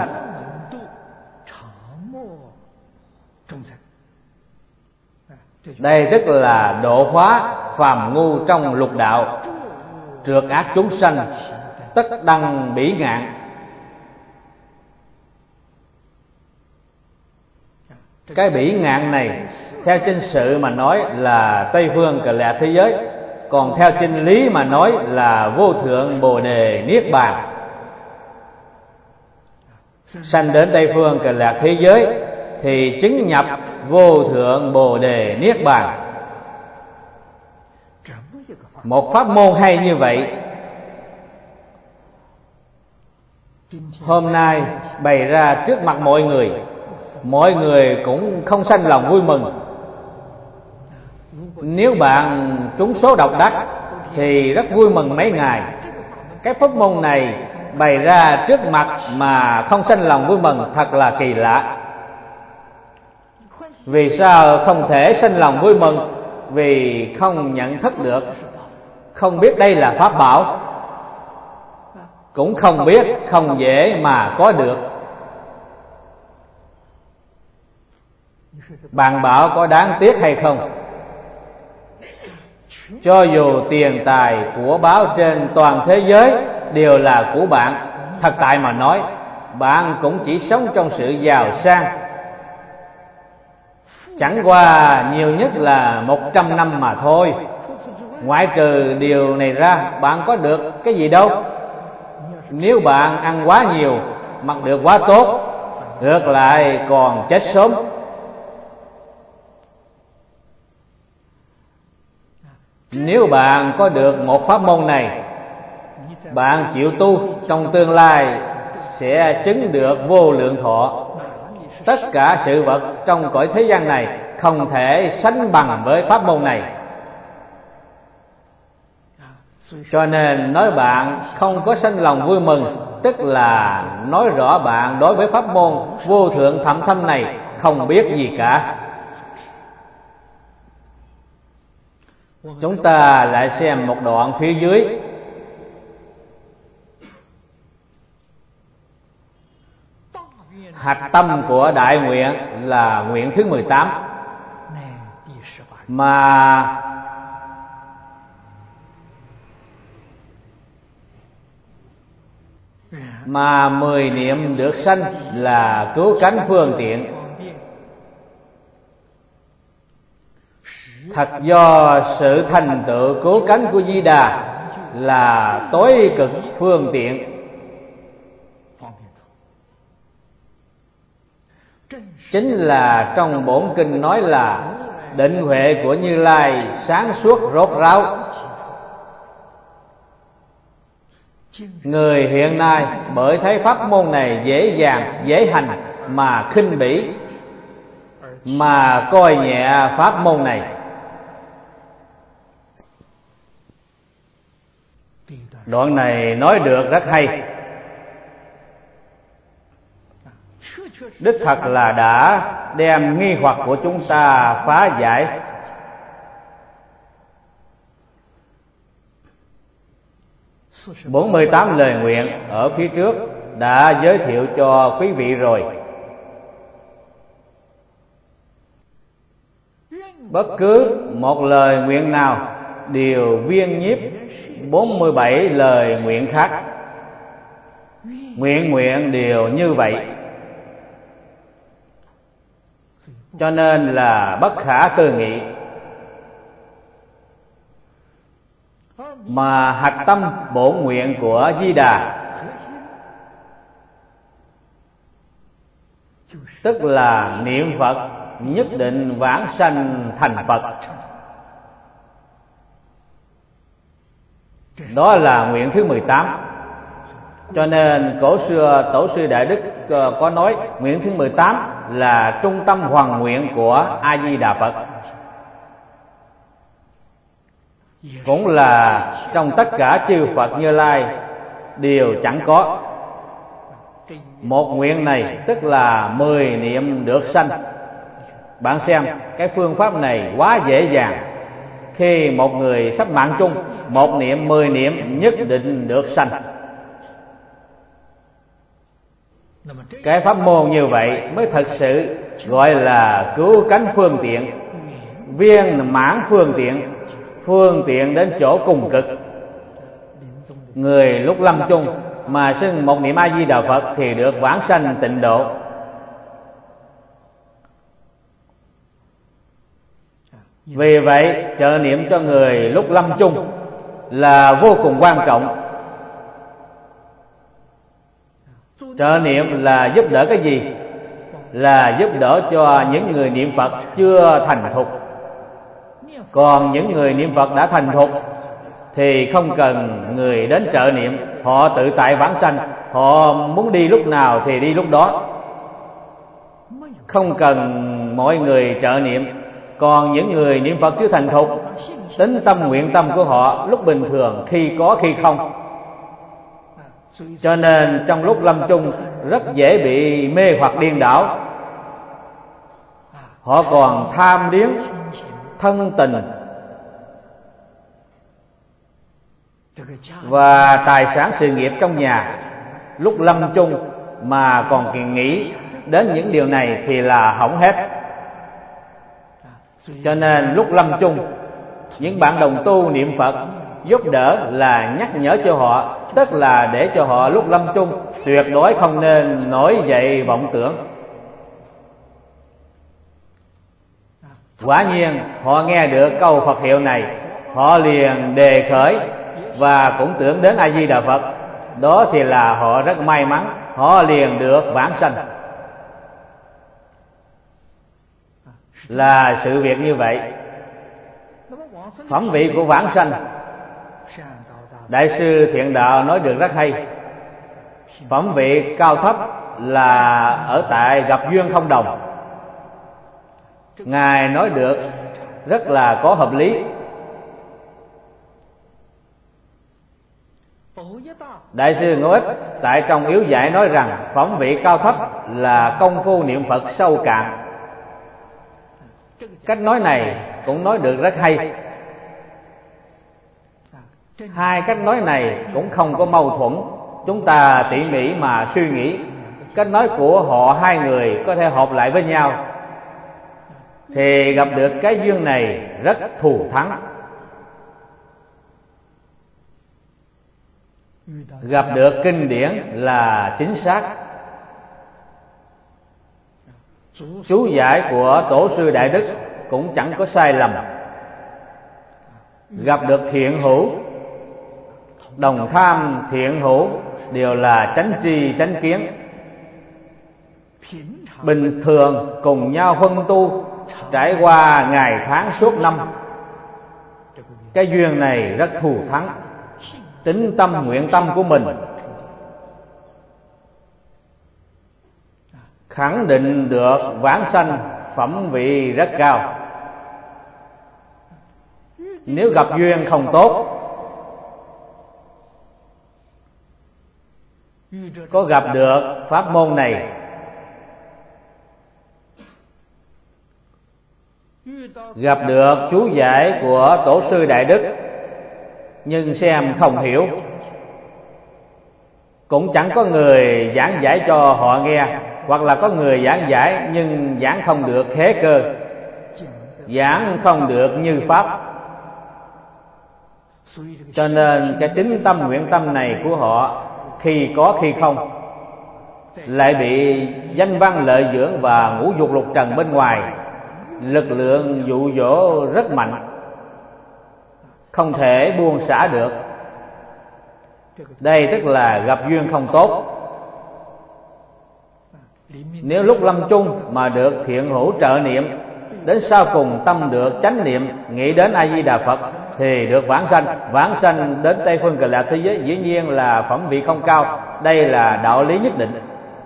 Đây tức là độ hóa phàm ngu trong lục đạo, trượt ác chúng sanh, tất đăng bỉ ngạn. Cái bỉ ngạn này theo trên sự mà nói là Tây phương Cực Lạc thế giới, còn theo trên lý mà nói là vô thượng Bồ Đề Niết Bàn. Sanh đến Tây phương Cực Lạc thế giới thì chứng nhập vô thượng Bồ Đề Niết Bàn. Một pháp môn hay như vậy hôm nay bày ra trước mặt mọi người, mọi người cũng không sanh lòng vui mừng. Nếu bạn trúng số độc đắc thì rất vui mừng mấy ngày. Cái pháp môn này bày ra trước mặt mà không sanh lòng vui mừng thật là kỳ lạ. Vì sao không thể sanh lòng vui mừng? Vì không nhận thức được, không biết đây là pháp bảo, cũng không biết không dễ mà có được. Bạn bảo có đáng tiếc hay không? Cho dù tiền tài của báo trên toàn thế giới đều là của bạn, thật tại mà nói, bạn cũng chỉ sống trong sự giàu sang, chẳng qua nhiều nhất là một trăm năm mà thôi. Ngoại trừ điều này ra, bạn có được cái gì đâu. Nếu bạn ăn quá nhiều, mặc được quá tốt, ngược lại còn chết sớm. Nếu bạn có được một pháp môn này, bạn chịu tu, trong tương lai sẽ chứng được vô lượng thọ. Tất cả sự vật trong cõi thế gian này không thể sánh bằng với pháp môn này. Cho nên nói bạn không có sanh lòng vui mừng, tức là nói rõ bạn đối với pháp môn vô thượng thậm thâm này không biết gì cả. Chúng ta lại xem một đoạn phía dưới. Hạch tâm của đại nguyện là nguyện thứ mười tám, mà mà mười niệm được sanh là cứu cánh phương tiện. Thật do sự thành tựu cứu cánh của Di Đà là tối cực phương tiện. Chính là trong bổn kinh nói là định huệ của Như Lai sáng suốt rốt ráo. Người hiện nay bởi thấy pháp môn này dễ dàng, dễ hành mà khinh bỉ, mà coi nhẹ pháp môn này. Đoạn này nói được rất hay. Đích thật là đã đem nghi hoặc của chúng ta phá giải. bốn mươi tám lời nguyện ở phía trước đã giới thiệu cho quý vị rồi. Bất cứ một lời nguyện nào đều viên nhiếp bốn mươi bảy lời nguyện khác. Nguyện nguyện đều như vậy, cho nên là bất khả tư nghị. Mà hạch tâm bổn nguyện của Di Đà tức là niệm Phật nhất định vãng sanh thành Phật. Đó là nguyện thứ mười tám. Cho nên cổ xưa Tổ sư Đại Đức có nói nguyện thứ mười tám là trung tâm hoàn nguyện của A Di Đà Phật, cũng là trong tất cả chư Phật Như Lai đều chẳng có. Một nguyện này tức là mười niệm được sanh. Bạn xem cái phương pháp này quá dễ dàng. Khi một người sắp mạng chung, một niệm mười niệm nhất định được sanh. Cái pháp môn như vậy mới thật sự gọi là cứu cánh phương tiện, viên mãn phương tiện, phương tiện đến chỗ cùng cực. Người lúc lâm chung mà xưng một niệm A Di Đà Phật thì được vãng sanh tịnh độ. Vì vậy trợ niệm cho người lúc lâm chung là vô cùng quan trọng. Trợ niệm là giúp đỡ cái gì? Là giúp đỡ cho những người niệm Phật chưa thành thục. Còn những người niệm Phật đã thành thục thì không cần người đến trợ niệm, họ tự tại vãng sanh, họ muốn đi lúc nào thì đi lúc đó, không cần mọi người trợ niệm. Còn những người niệm Phật chưa thành thục, tính tâm nguyện tâm của họ lúc bình thường khi có khi không, cho nên trong lúc lâm chung rất dễ bị mê hoặc điên đảo. Họ còn tham điếng thân tình và tài sản sự nghiệp trong nhà. Lúc lâm chung mà còn nghĩ đến những điều này thì là hỏng hết. Cho nên lúc lâm chung, những bạn đồng tu niệm Phật giúp đỡ là nhắc nhở cho họ, tức là để cho họ lúc lâm chung tuyệt đối không nên nổi dậy vọng tưởng. Quả nhiên họ nghe được câu Phật hiệu này, họ liền đề khởi và cũng tưởng đến A Di Đà Phật. Đó thì là họ rất may mắn, họ liền được vãng sanh. Là sự việc như vậy. Phẩm vị của vãng sanh, Đại sư Thiện Đạo nói được rất hay. Phẩm vị cao thấp là ở tại gặp duyên không đồng. Ngài nói được rất là có hợp lý. Đại sư Ngô Ích tại trong yếu giải nói rằng phẩm vị cao thấp là công phu niệm Phật sâu cạn. Cách nói này cũng nói được rất hay. Hai cách nói này cũng không có mâu thuẫn, chúng ta tỉ mỉ mà suy nghĩ cách nói của họ hai người có thể hợp lại với nhau, thì gặp được cái duyên này rất thù thắng. Gặp được kinh điển là chính xác. Chú giải của tổ sư Đại Đức cũng chẳng có sai lầm. Gặp được thiện hữu, đồng tham thiện hữu đều là chánh tri chánh kiến, bình thường cùng nhau phân tu, trải qua ngày tháng suốt năm. Cái duyên này rất thù thắng. Tính tâm nguyện tâm của mình khẳng định được vãng sanh phẩm vị rất cao. Nếu gặp duyên không tốt, có gặp được pháp môn này, gặp được chú giải của tổ sư Đại Đức, nhưng xem không hiểu, cũng chẳng có người giảng giải cho họ nghe, hoặc là có người giảng giải nhưng giảng không được khế cơ, giảng không được như pháp. Cho nên cái tính tâm nguyện tâm này của họ khi có khi không, lại bị danh văn lợi dưỡng và ngũ dục lục trần bên ngoài lực lượng dụ dỗ rất mạnh, không thể buông xả được. Đây tức là gặp duyên không tốt. Nếu lúc lâm chung mà được thiện hữu trợ niệm, đến sau cùng tâm được chánh niệm, nghĩ đến A Di Đà Phật, thì được vãng sanh. Vãng sanh đến Tây Phương Cực Lạc thế giới dĩ nhiên là phẩm vị không cao. Đây là đạo lý nhất định.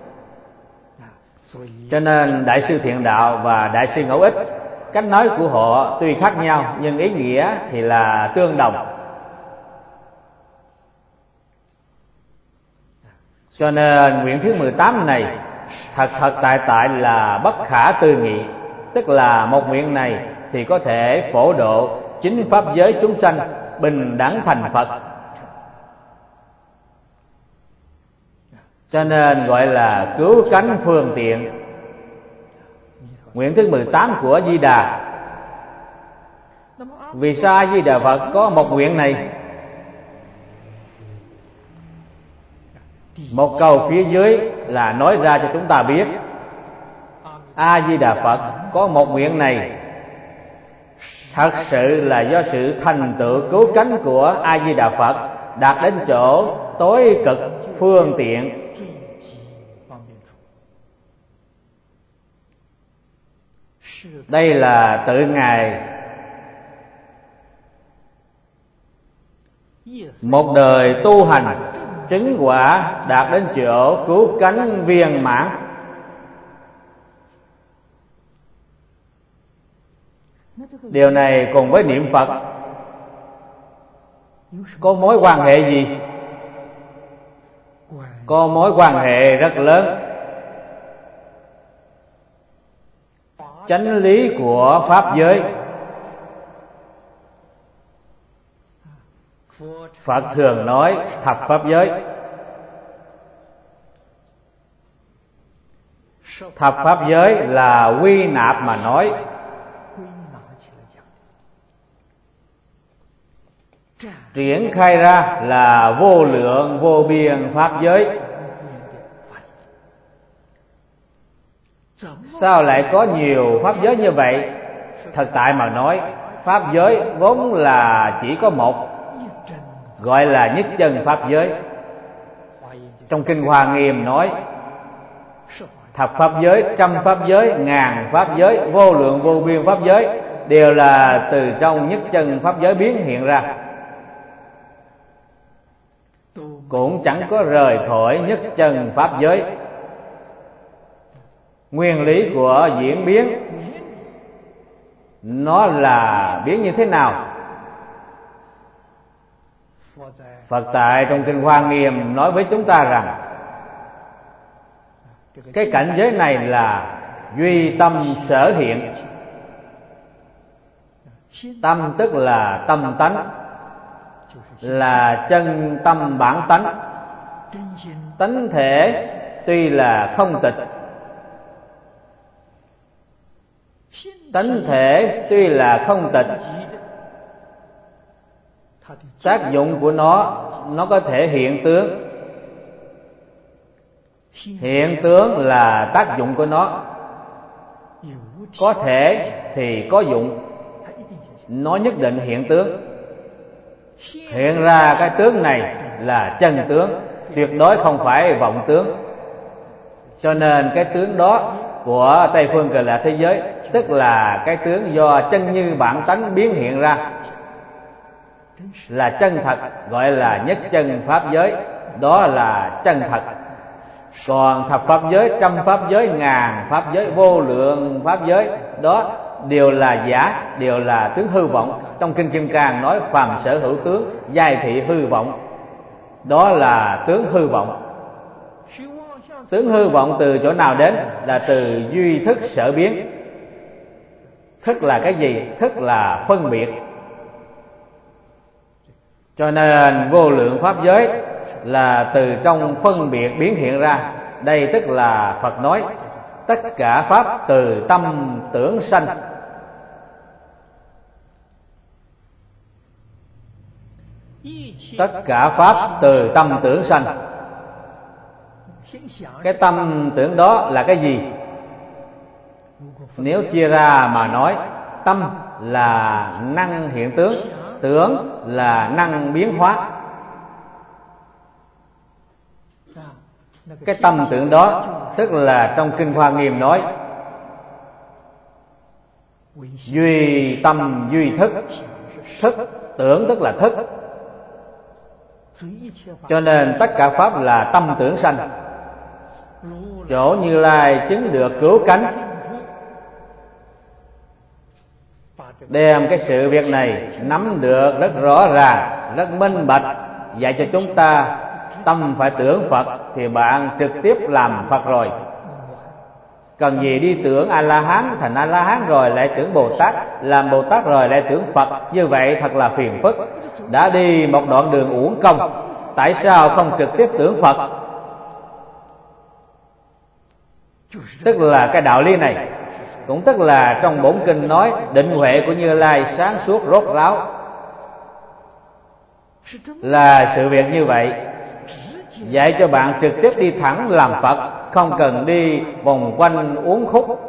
Cho nên Đại sư Thiện Đạo và Đại sư Ngẫu Ích, cách nói của họ tuy khác nhau nhưng ý nghĩa thì là tương đồng. Cho nên nguyện thứ mười tám này thật thật tại tại là bất khả tư nghị. Tức là một nguyện này thì có thể phổ độ chính pháp giới chúng sanh bình đẳng thành Phật. Cho nên gọi là cứu cánh phương tiện. Nguyện thứ mười tám của Di Đà. Vì sao A Di Đà Phật có một nguyện này? Một câu phía dưới là nói ra cho chúng ta biết A Di Đà Phật có một nguyện này thật sự là do sự thành tựu cứu cánh của A Di Đà Phật đạt đến chỗ tối cực phương tiện. Đây là tự Ngài một đời tu hành chứng quả đạt đến chỗ cứu cánh viên mãn. Điều này cùng với niệm Phật có mối quan hệ gì? Có mối quan hệ rất lớn. Chánh lý của pháp giới, Phật thường nói thập pháp giới. Thập pháp giới là quy nạp mà nói. Triển khai ra là vô lượng vô biên pháp giới. Sao lại có nhiều pháp giới như vậy? Thật tại mà nói, pháp giới vốn là chỉ có một, gọi là nhất chân pháp giới. Trong Kinh Hoa Nghiêm nói thập pháp giới, trăm pháp giới, ngàn pháp giới, vô lượng vô biên pháp giới đều là từ trong nhất chân pháp giới biến hiện ra, cũng chẳng có rời khỏi nhất chân pháp giới. Nguyên lý của diễn biến nó là biến như thế nào? Phật tại trong Kinh Hoa Nghiêm nói với chúng ta rằng cái cảnh giới này là duy tâm sở hiện. Tâm tức là tâm tánh, là chân tâm bản tánh. Tánh thể tuy là không tịch, tánh thể tuy là không tịch, tác dụng của nó nó có thể hiện tướng. Hiện tướng là tác dụng của nó, có thể thì có dụng, nó nhất định hiện tướng. Hiện ra cái tướng này là chân tướng, tuyệt đối không phải vọng tướng. Cho nên cái tướng đó của Tây phương Cực Lạc thế giới tức là cái tướng do chân như bản tánh biến hiện ra, là chân thật, gọi là nhất chân pháp giới, đó là chân thật. Còn thập pháp giới, trăm pháp giới, ngàn pháp giới, vô lượng pháp giới, đó đều là giả, đều là tướng hư vọng. Trong Kinh Kim Cang nói phàm sở hữu tướng, giai thị hư vọng, đó là tướng hư vọng. Tướng hư vọng từ chỗ nào đến? Là từ duy thức sở biến. Thức là cái gì? Thức là phân biệt. Cho nên vô lượng pháp giới là từ trong phân biệt biến hiện ra. Đây tức là Phật nói tất cả pháp từ tâm tưởng sanh. Tất cả pháp từ tâm tưởng sanh. Cái tâm tưởng đó là cái gì? Nếu chia ra mà nói, tâm là năng hiện tướng, tưởng là năng biến hóa. Cái tâm tưởng đó tức là trong Kinh Hoa Nghiêm nói duy tâm duy thức. Thức, tưởng tức là thức. Cho nên tất cả pháp là tâm tưởng sanh. Chỗ Như Lai chứng được cứu cánh, đem cái sự việc này nắm được rất rõ ràng, rất minh bạch, dạy cho chúng ta tâm phải tưởng Phật thì bạn trực tiếp làm Phật rồi. Cần gì đi tưởng A-la-hán, thành A-la-hán rồi lại tưởng Bồ Tát, làm Bồ Tát rồi lại tưởng Phật. Như vậy thật là phiền phức, đã đi một đoạn đường uổng công. Tại sao không trực tiếp tưởng Phật? Tức là cái đạo lý này, cũng tức là trong bổn kinh nói định huệ của Như Lai sáng suốt rốt ráo, là sự việc như vậy, dạy cho bạn trực tiếp đi thẳng làm Phật, không cần đi vòng quanh uốn khúc.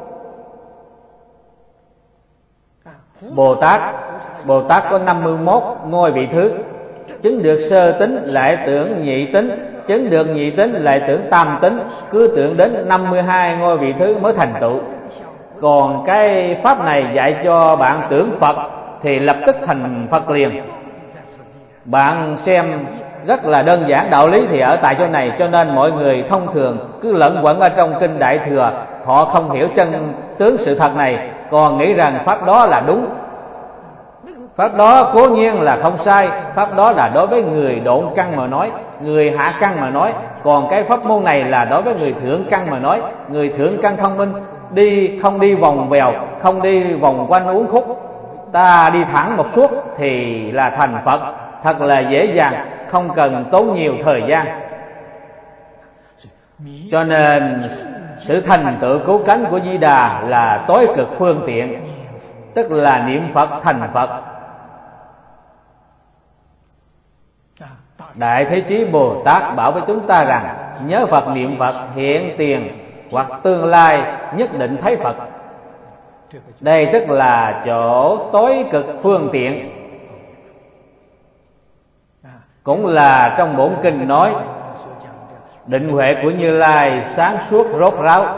Bồ Tát Bồ Tát có năm mươi mốt ngôi vị thứ, chứng được sơ tính lại tưởng nhị tính, chứng được nhị tính lại tưởng tam tính, cứ tưởng đến năm mươi hai ngôi vị thứ mới thành tựu. Còn cái pháp này dạy cho bạn tưởng Phật thì lập tức thành Phật liền. Bạn xem rất là đơn giản, đạo lý thì ở tại chỗ này. Cho nên mọi người thông thường cứ lẫn quẩn ở trong Kinh Đại Thừa, họ không hiểu chân tướng sự thật này, còn nghĩ rằng pháp đó là đúng. Pháp đó cố nhiên là không sai, pháp đó là đối với người độn căn mà nói, người hạ căn mà nói. Còn cái pháp môn này là đối với người thượng căn mà nói. Người thượng căn thông minh, đi không đi vòng vèo, không đi vòng quanh uốn khúc, ta đi thẳng một suốt thì là thành Phật, thật là dễ dàng, không cần tốn nhiều thời gian. Cho nên sự thành tựu cứu cánh của Di Đà là tối cực phương tiện, tức là niệm Phật thành Phật. Đại Thế Chí Bồ Tát bảo với chúng ta rằng nhớ Phật niệm Phật hiện tiền hoặc tương lai nhất định thấy Phật. Đây tức là chỗ tối cực phương tiện. Cũng là trong bổn kinh nói định huệ của Như Lai sáng suốt rốt ráo.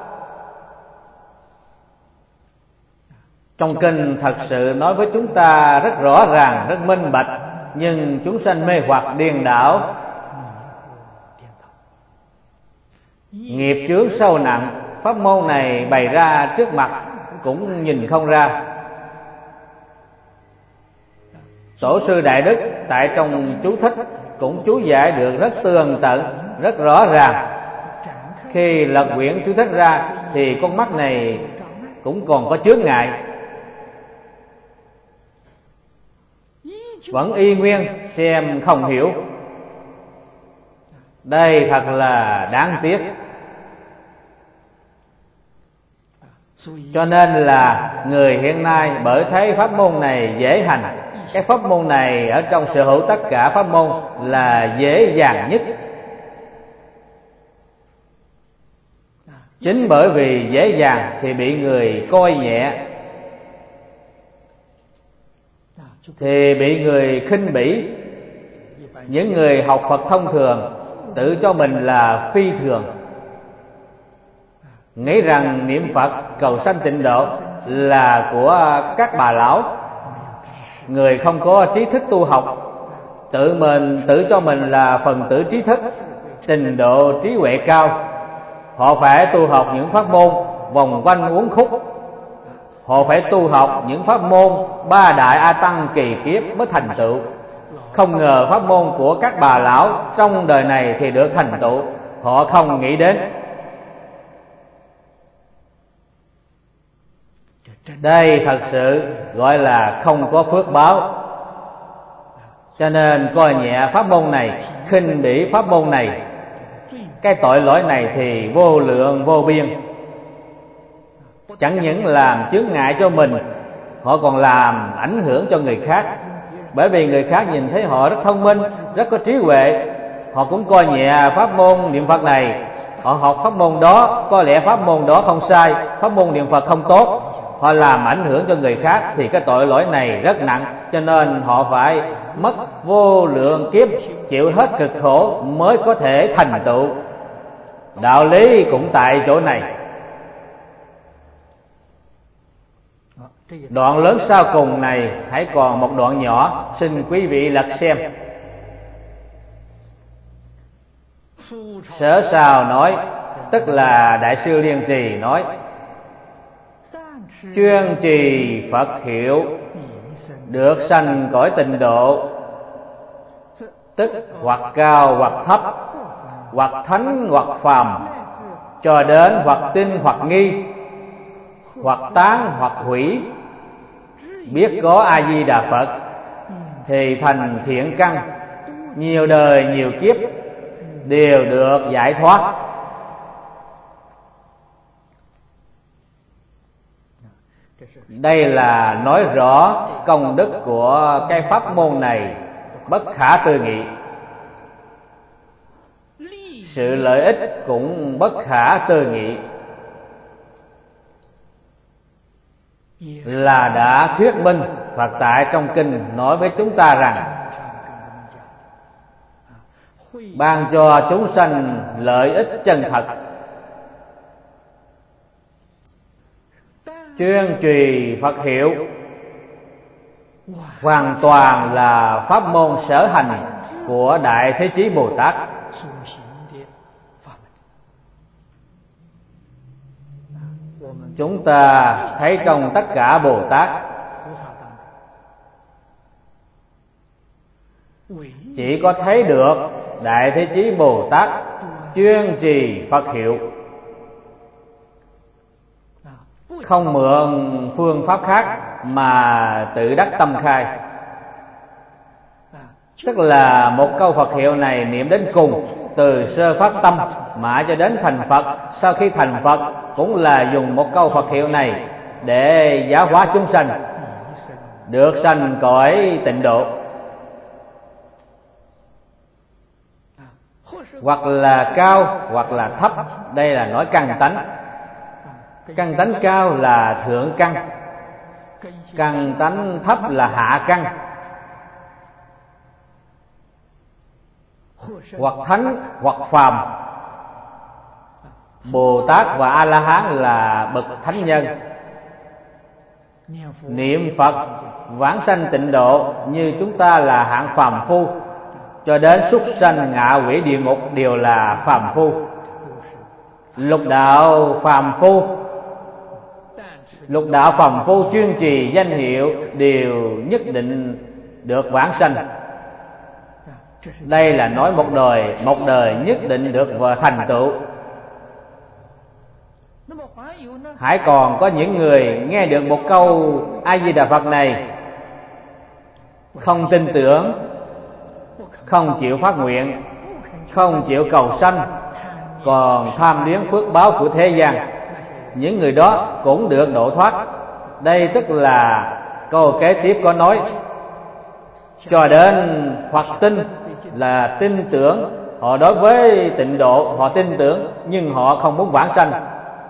Trong kinh thật sự nói với chúng ta rất rõ ràng, rất minh bạch, nhưng chúng sanh mê hoặc điên đảo, nghiệp chướng sâu nặng. Pháp môn này bày ra trước mặt cũng nhìn không ra. Tổ sư Đại Đức tại trong chú thích cũng chú giải được rất tường tận, rất rõ ràng. Khi lật quyển chú thích ra thì con mắt này cũng còn có chướng ngại, vẫn y nguyên xem không hiểu. Đây thật là đáng tiếc. Cho nên là người hiện nay bởi thấy pháp môn này dễ hành, cái pháp môn này ở trong sở hữu tất cả pháp môn là dễ dàng nhất. Chính bởi vì dễ dàng thì bị người coi nhẹ, thì bị người khinh bỉ. Những người học Phật thông thường tự cho mình là phi thường, nghĩ rằng niệm Phật cầu sanh tịnh độ là của các bà lão, người không có trí thức tu học, tự mình tự cho mình là phần tử trí thức, trình độ trí huệ cao. Họ phải tu học những pháp môn vòng quanh uốn khúc, họ phải tu học những pháp môn ba đại a tăng kỳ kiếp mới thành tựu. Không ngờ pháp môn của các bà lão trong đời này thì được thành tựu, họ không nghĩ đến. Đây thật sự gọi là không có phước báo. Cho nên coi nhẹ pháp môn này, khinh bỉ pháp môn này, cái tội lỗi này thì vô lượng vô biên. Chẳng những làm chướng ngại cho mình, họ còn làm ảnh hưởng cho người khác. Bởi vì người khác nhìn thấy họ rất thông minh, rất có trí huệ, họ cũng coi nhẹ pháp môn niệm Phật này. Họ học pháp môn đó, có lẽ pháp môn đó không sai, pháp môn niệm Phật không tốt, họ làm ảnh hưởng cho người khác thì cái tội lỗi này rất nặng. Cho nên họ phải mất vô lượng kiếp, chịu hết cực khổ mới có thể thành tựu. Đạo lý cũng tại chỗ này. Đoạn lớn sau cùng này hãy còn một đoạn nhỏ, xin quý vị lật xem. Sở Sào nói, tức là Đại sư Liên Trì nói, chuyên trì Phật hiệu được sanh cõi tịnh độ, tức hoặc cao hoặc thấp, hoặc thánh hoặc phàm, cho đến hoặc tin hoặc nghi, hoặc tán hoặc hủy, biết có A Di Đà Phật thì thành thiện căn, nhiều đời nhiều kiếp đều được giải thoát. Đây là nói rõ công đức của cái pháp môn này bất khả tư nghị, sự lợi ích cũng bất khả tư nghị, là đã thuyết minh Phật tại trong kinh nói với chúng ta rằng ban cho chúng sanh lợi ích chân thật. Chuyên trì Phật hiệu hoàn toàn là pháp môn sở hành của Đại Thế Chí Bồ Tát. Chúng ta thấy trong tất cả Bồ Tát, chỉ có thấy được Đại Thế Chí Bồ Tát chuyên trì Phật hiệu, không mượn phương pháp khác mà tự đắc tâm khai. Tức là một câu Phật hiệu này niệm đến cùng, từ sơ phát tâm mãi cho đến thành Phật. Sau khi thành Phật cũng là dùng một câu Phật hiệu này để giáo hóa chúng sanh, được sanh cõi tịnh độ. Hoặc là cao hoặc là thấp, đây là nói căn tánh. Căn tánh cao là thượng căn, căn tánh thấp là hạ căn. Hoặc thánh hoặc phàm. Bồ Tát và A La Hán là bậc thánh nhân. Niệm Phật vãng sanh tịnh độ như chúng ta là hạng phàm phu, cho đến súc sanh ngạ quỷ địa ngục đều là phàm phu. Lục đạo phàm phu, lục đạo phàm phu chuyên trì danh hiệu đều nhất định được vãng sanh. Đây là nói một đời, một đời nhất định được thành tựu. Hãy còn có những người nghe được một câu A Di Đà Phật này, không tin tưởng, không chịu phát nguyện, không chịu cầu sanh, còn tham liếng phước báo của thế gian. những người đó cũng được độ thoát. Đây tức là câu kế tiếp có nói: cho đến hoặc tin là tin tưởng. Họ đối với tịnh độ họ tin tưởng nhưng họ không muốn vãng sanh.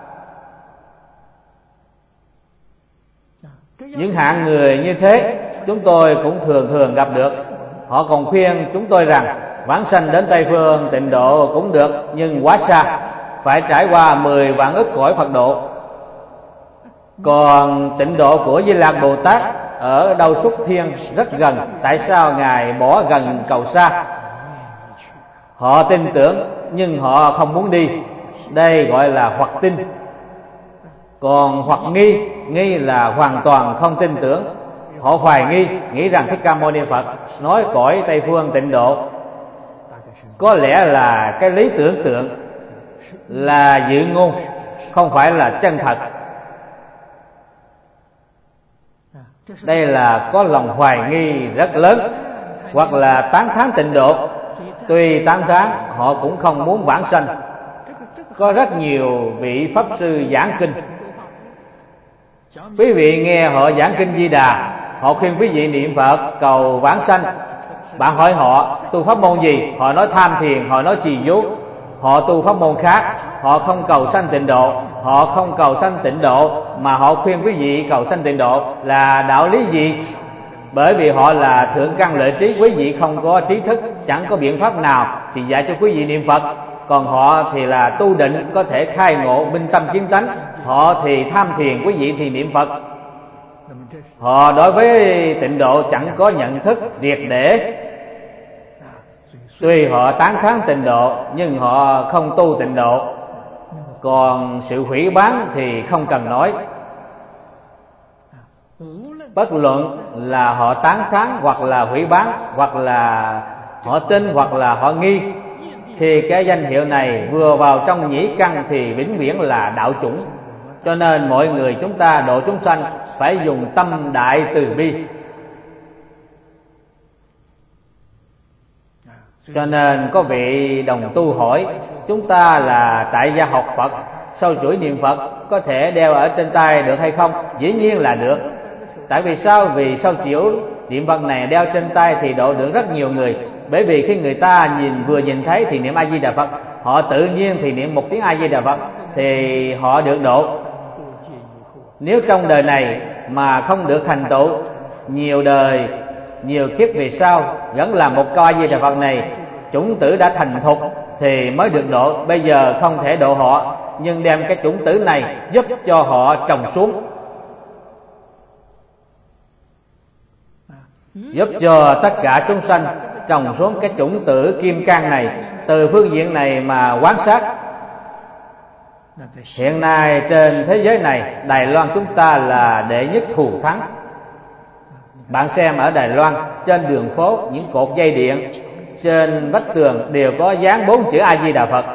Những hạng người như thế chúng tôi cũng thường thường gặp được. Họ còn khuyên chúng tôi rằng vãng sanh đến Tây Phương tịnh độ cũng được, nhưng quá xa, phải trải qua mười vạn ức cõi Phật độ. Còn tịnh độ của Di Lạc Bồ Tát ở Đâu Xuất Thiên rất gần, tại sao Ngài bỏ gần cầu xa? Họ tin tưởng nhưng họ không muốn đi. Đây gọi là hoặc tin. Còn hoặc nghi, nghi là hoàn toàn không tin tưởng. Họ hoài nghi, nghĩ rằng Thích Ca Mâu Ni Phật nói cõi Tây Phương tịnh độ có lẽ là cái lý tưởng tượng, là dự ngôn, không phải là chân thật. Đây là có lòng hoài nghi rất lớn. Hoặc là tán thán tịnh độ, tuy tán thán họ cũng không muốn vãng sanh. Có rất nhiều vị pháp sư giảng kinh, quý vị nghe họ giảng kinh Di Đà, họ khuyên quý vị niệm Phật cầu vãng sanh. Bạn hỏi họ tu pháp môn gì, họ nói tham thiền, họ nói trì chú. Họ tu pháp môn khác, họ không cầu sanh tịnh độ, họ không cầu sanh tịnh độ mà họ khuyên quý vị cầu sanh tịnh độ, là đạo lý gì? Bởi vì họ là thượng căn lợi trí, quý vị không có trí thức, chẳng có biện pháp nào thì dạy cho quý vị niệm Phật. Còn họ thì là tu định, có thể khai ngộ minh tâm kiến tánh. Họ thì tham thiền, quý vị thì niệm Phật. Họ đối với tịnh độ chẳng có nhận thức triệt để. Tuy họ tán thán tịnh độ nhưng họ không tu tịnh độ. Còn sự hủy bán thì không cần nói. Bất luận là họ tán thán hoặc là hủy bán, hoặc là họ tin hoặc là họ nghi, thì cái danh hiệu này vừa vào trong nhĩ căn thì vĩnh viễn là đạo chủng. Cho nên mọi người chúng ta độ chúng sanh phải dùng tâm đại từ bi. Cho nên có vị đồng tu hỏi chúng ta là tại gia học Phật, sâu chuỗi niệm Phật có thể đeo ở trên tay được hay không? Dĩ nhiên là được. Tại vì sao? Vì sâu chuỗi niệm Phật này đeo trên tay thì độ được rất nhiều người. Bởi vì khi người ta nhìn vừa nhìn thấy thì niệm A Di Đà Phật, họ tự nhiên thì niệm một tiếng A Di Đà Phật thì họ được độ. Nếu trong đời này mà không được thành tựu, nhiều đời nhiều kiếp về sau vẫn là một câu A Di Đà Phật này, chủng tử đã thành thục thì mới được độ. Bây giờ không thể độ họ, nhưng đem cái chủng tử này giúp cho họ trồng xuống, giúp cho tất cả chúng sanh trồng xuống cái chủng tử kim cang này. Từ phương diện này mà quan sát, hiện nay trên thế giới này Đài Loan chúng ta là đệ nhất thù thắng. Bạn xem ở Đài Loan, trên đường phố, những cột dây điện, trên vách tường đều có dán bốn chữ A Di Đà Phật.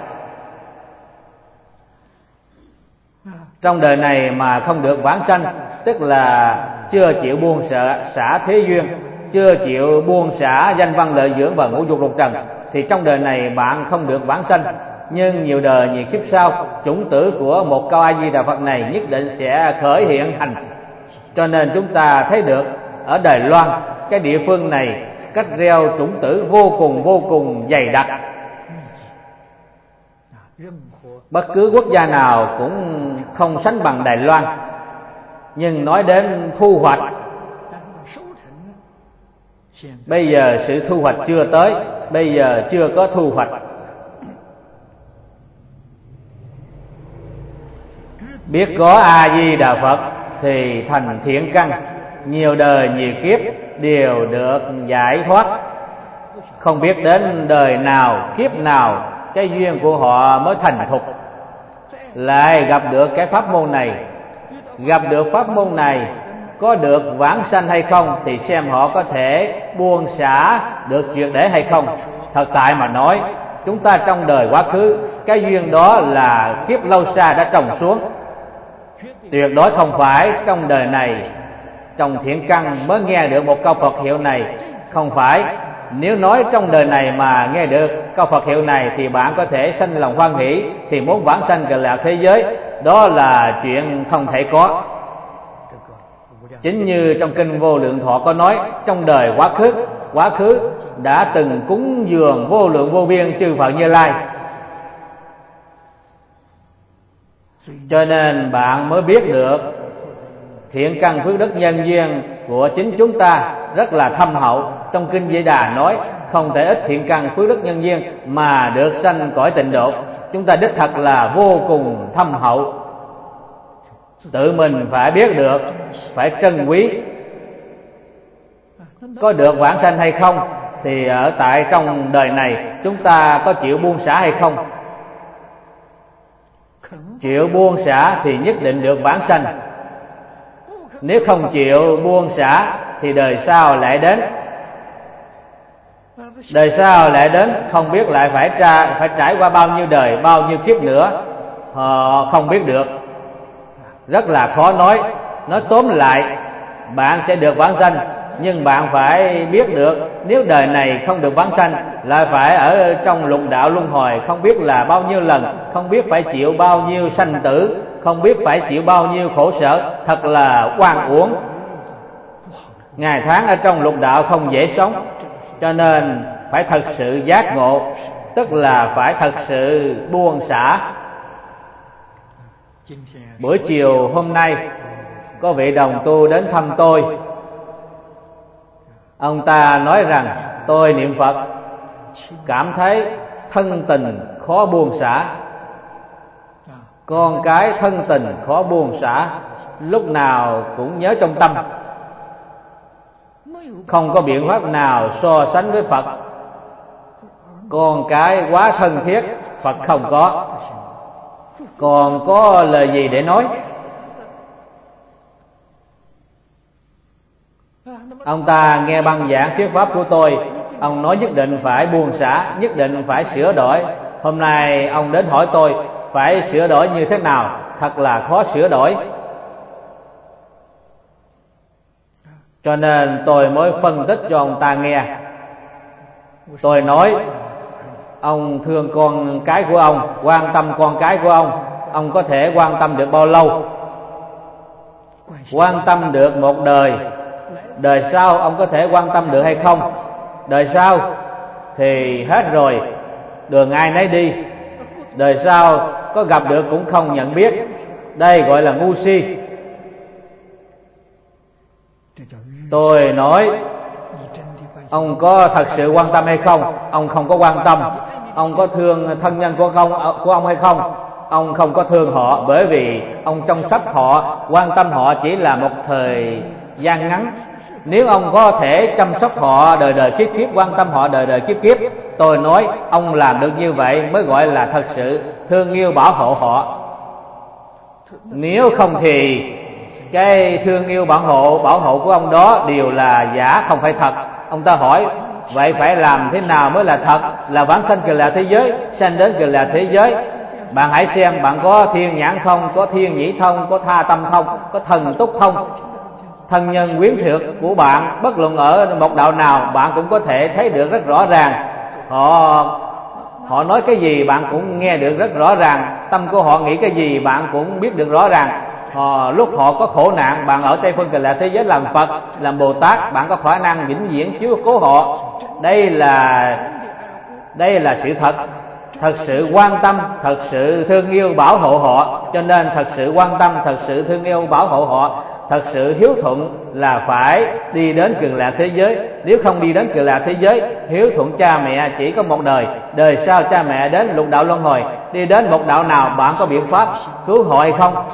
Trong đời này mà không được vãng sanh, tức là chưa chịu buông xả, xả thế duyên, chưa chịu buông xả danh văn lợi dưỡng và ngũ dục lục trần, thì trong đời này bạn không được vãng sanh. Nhưng nhiều đời nhiều kiếp sau, chủng tử của một câu A Di Đà Phật này nhất định sẽ khởi hiện hành. Cho nên chúng ta thấy được ở Đài Loan, cái địa phương này cách gieo chủng tử vô cùng vô cùng dày đặc. Bất cứ quốc gia nào cũng không sánh bằng Đài Loan. Nhưng nói đến thu hoạch, bây giờ sự thu hoạch chưa tới, bây giờ chưa có thu hoạch. Biết có A Di Đà Phật thì thành thiện căn, nhiều đời nhiều kiếp đều được giải thoát. Không biết đến đời nào kiếp nào cái duyên của họ mới thành thục, lại gặp được cái pháp môn này. Gặp được pháp môn này có được vãng sanh hay không thì xem họ có thể buông xả được triệt để hay không. Thật tại mà nói, chúng ta trong đời quá khứ, cái duyên đó là kiếp lâu xa đã trồng xuống. Tuyệt đối không phải trong đời này trồng thiện căn mới nghe được một câu Phật hiệu này. Không phải. Nếu nói trong đời này mà nghe được câu Phật hiệu này thì bạn có thể sanh lòng hoan hỷ, thì muốn vãng sanh cực lạc thế giới. đó là chuyện không thể có. Chính như trong kinh Vô Lượng Thọ có nói, trong đời quá khứ, quá khứ đã từng cúng dường vô lượng vô biên chư Phật Như Lai, cho nên bạn mới biết được thiện căn phước đức nhân duyên của chính chúng ta rất là thâm hậu. Trong kinh Di Đà nói không thể ít thiện căn phước đức nhân duyên mà được sanh cõi tịnh độ. Chúng ta đích thật là vô cùng thâm hậu, tự mình phải biết được, phải trân quý. Có được vãng sanh hay không thì ở tại trong đời này chúng ta có chịu buông xả hay không. Chịu buông xả thì nhất định được vãng sanh. Nếu không chịu buông xả thì đời sau lại đến. Đời sau lại đến không biết lại phải tra, phải trải qua bao nhiêu đời, bao nhiêu kiếp nữa, họ không biết được, rất là khó nói. Nói tóm lại, bạn sẽ được vãng sanh, nhưng bạn phải biết được nếu đời này không được vãng sanh lại phải ở trong lục đạo luân hồi không biết là bao nhiêu lần, không biết phải chịu bao nhiêu sanh tử, không biết phải chịu bao nhiêu khổ sở, thật là oan uổng. Ngày tháng ở trong lục đạo không dễ sống, cho nên phải thật sự giác ngộ, tức là phải thật sự buông xả. Buổi chiều hôm nay có vị đồng tu đến thăm tôi. Ông ta nói rằng tôi niệm Phật cảm thấy thân tình khó buông xả, con cái thân tình khó buông xả, lúc nào cũng nhớ trong tâm, không có biện pháp nào so sánh với Phật. Con cái quá thân thiết, Phật không có, còn có lời gì để nói. Ông ta nghe băng giảng thuyết pháp của tôi, ông nói nhất định phải buông xả, nhất định phải sửa đổi. Hôm nay ông đến hỏi tôi phải sửa đổi như thế nào, thật là khó sửa đổi. Cho nên tôi mới phân tích cho ông ta nghe. Tôi nói ông thương con cái của ông, quan tâm con cái của ông, ông có thể quan tâm được bao lâu? Quan tâm được một đời, đời sau ông có thể quan tâm được hay không? Đời sau thì hết rồi, đường ai nấy đi, đời sau có gặp được cũng không nhận biết, đây gọi là ngu si. Tôi nói ông có thật sự quan tâm hay không? Ông không có quan tâm. Ông có thương thân nhân của ông, của ông hay không? Ông không có thương họ, bởi vì ông chăm sóc họ, quan tâm họ chỉ là một thời gian ngắn. Nếu ông có thể chăm sóc họ đời đời kiếp kiếp, quan tâm họ đời đời kiếp kiếp, tôi nói ông làm được như vậy mới gọi là thật sự thương yêu bảo hộ họ. Nếu không thì cái thương yêu bảo hộ bảo hộ của ông đó đều là giả, không phải thật. Ông ta hỏi vậy phải làm thế nào mới là thật, là vãng sanh Cực Lạc thế giới, sanh đến Cực Lạc thế giới? Bạn hãy xem, bạn có thiên nhãn thông, có thiên nhĩ thông, có tha tâm thông, có thần túc thông, thân nhân quyến thuộc của bạn bất luận ở một đạo nào bạn cũng có thể thấy được rất rõ ràng. Họ họ nói cái gì bạn cũng nghe được rất rõ ràng, tâm của họ nghĩ cái gì bạn cũng biết được rõ ràng. Họ, lúc họ có khổ nạn, bạn ở Tây Phương Cực Lạc thế giới làm Phật, làm Bồ Tát, bạn có khả năng vĩnh viễn chiếu cố họ. Đây là đây là sự thật. Thật sự quan tâm, thật sự thương yêu bảo hộ họ, cho nên thật sự quan tâm, thật sự thương yêu bảo hộ họ, thật sự hiếu thuận là phải đi đến Cực Lạc thế giới. Nếu không đi đến Cực Lạc thế giới, hiếu thuận cha mẹ chỉ có một đời, đời sau cha mẹ đến lục đạo luân hồi, đi đến một đạo nào bạn có biện pháp cứu họ hay không?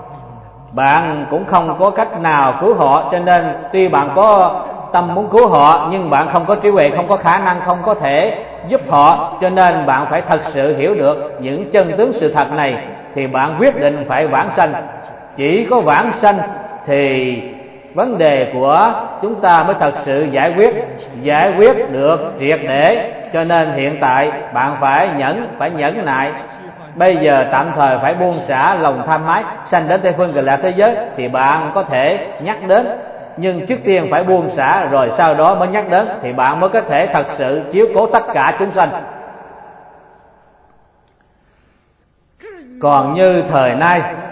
Bạn cũng không có cách nào cứu họ, cho nên tuy bạn có tâm muốn cứu họ nhưng bạn không có trí huệ, không có khả năng, không có thể giúp họ, cho nên bạn phải thật sự hiểu được những chân tướng sự thật này thì bạn quyết định phải vãng sanh. Chỉ có vãng sanh thì vấn đề của chúng ta mới thật sự giải quyết, giải quyết được triệt để. Cho nên hiện tại bạn phải nhẫn, phải nhẫn nại. Bây giờ tạm thời phải buông xả lòng tham ái, sanh đến Tây Phương Cực Lạc thế giới thì bạn có thể nhắc đến, nhưng trước tiên phải buông xả rồi sau đó mới nhắc đến thì bạn mới có thể thật sự chiếu cố tất cả chúng sanh. Còn như thời nay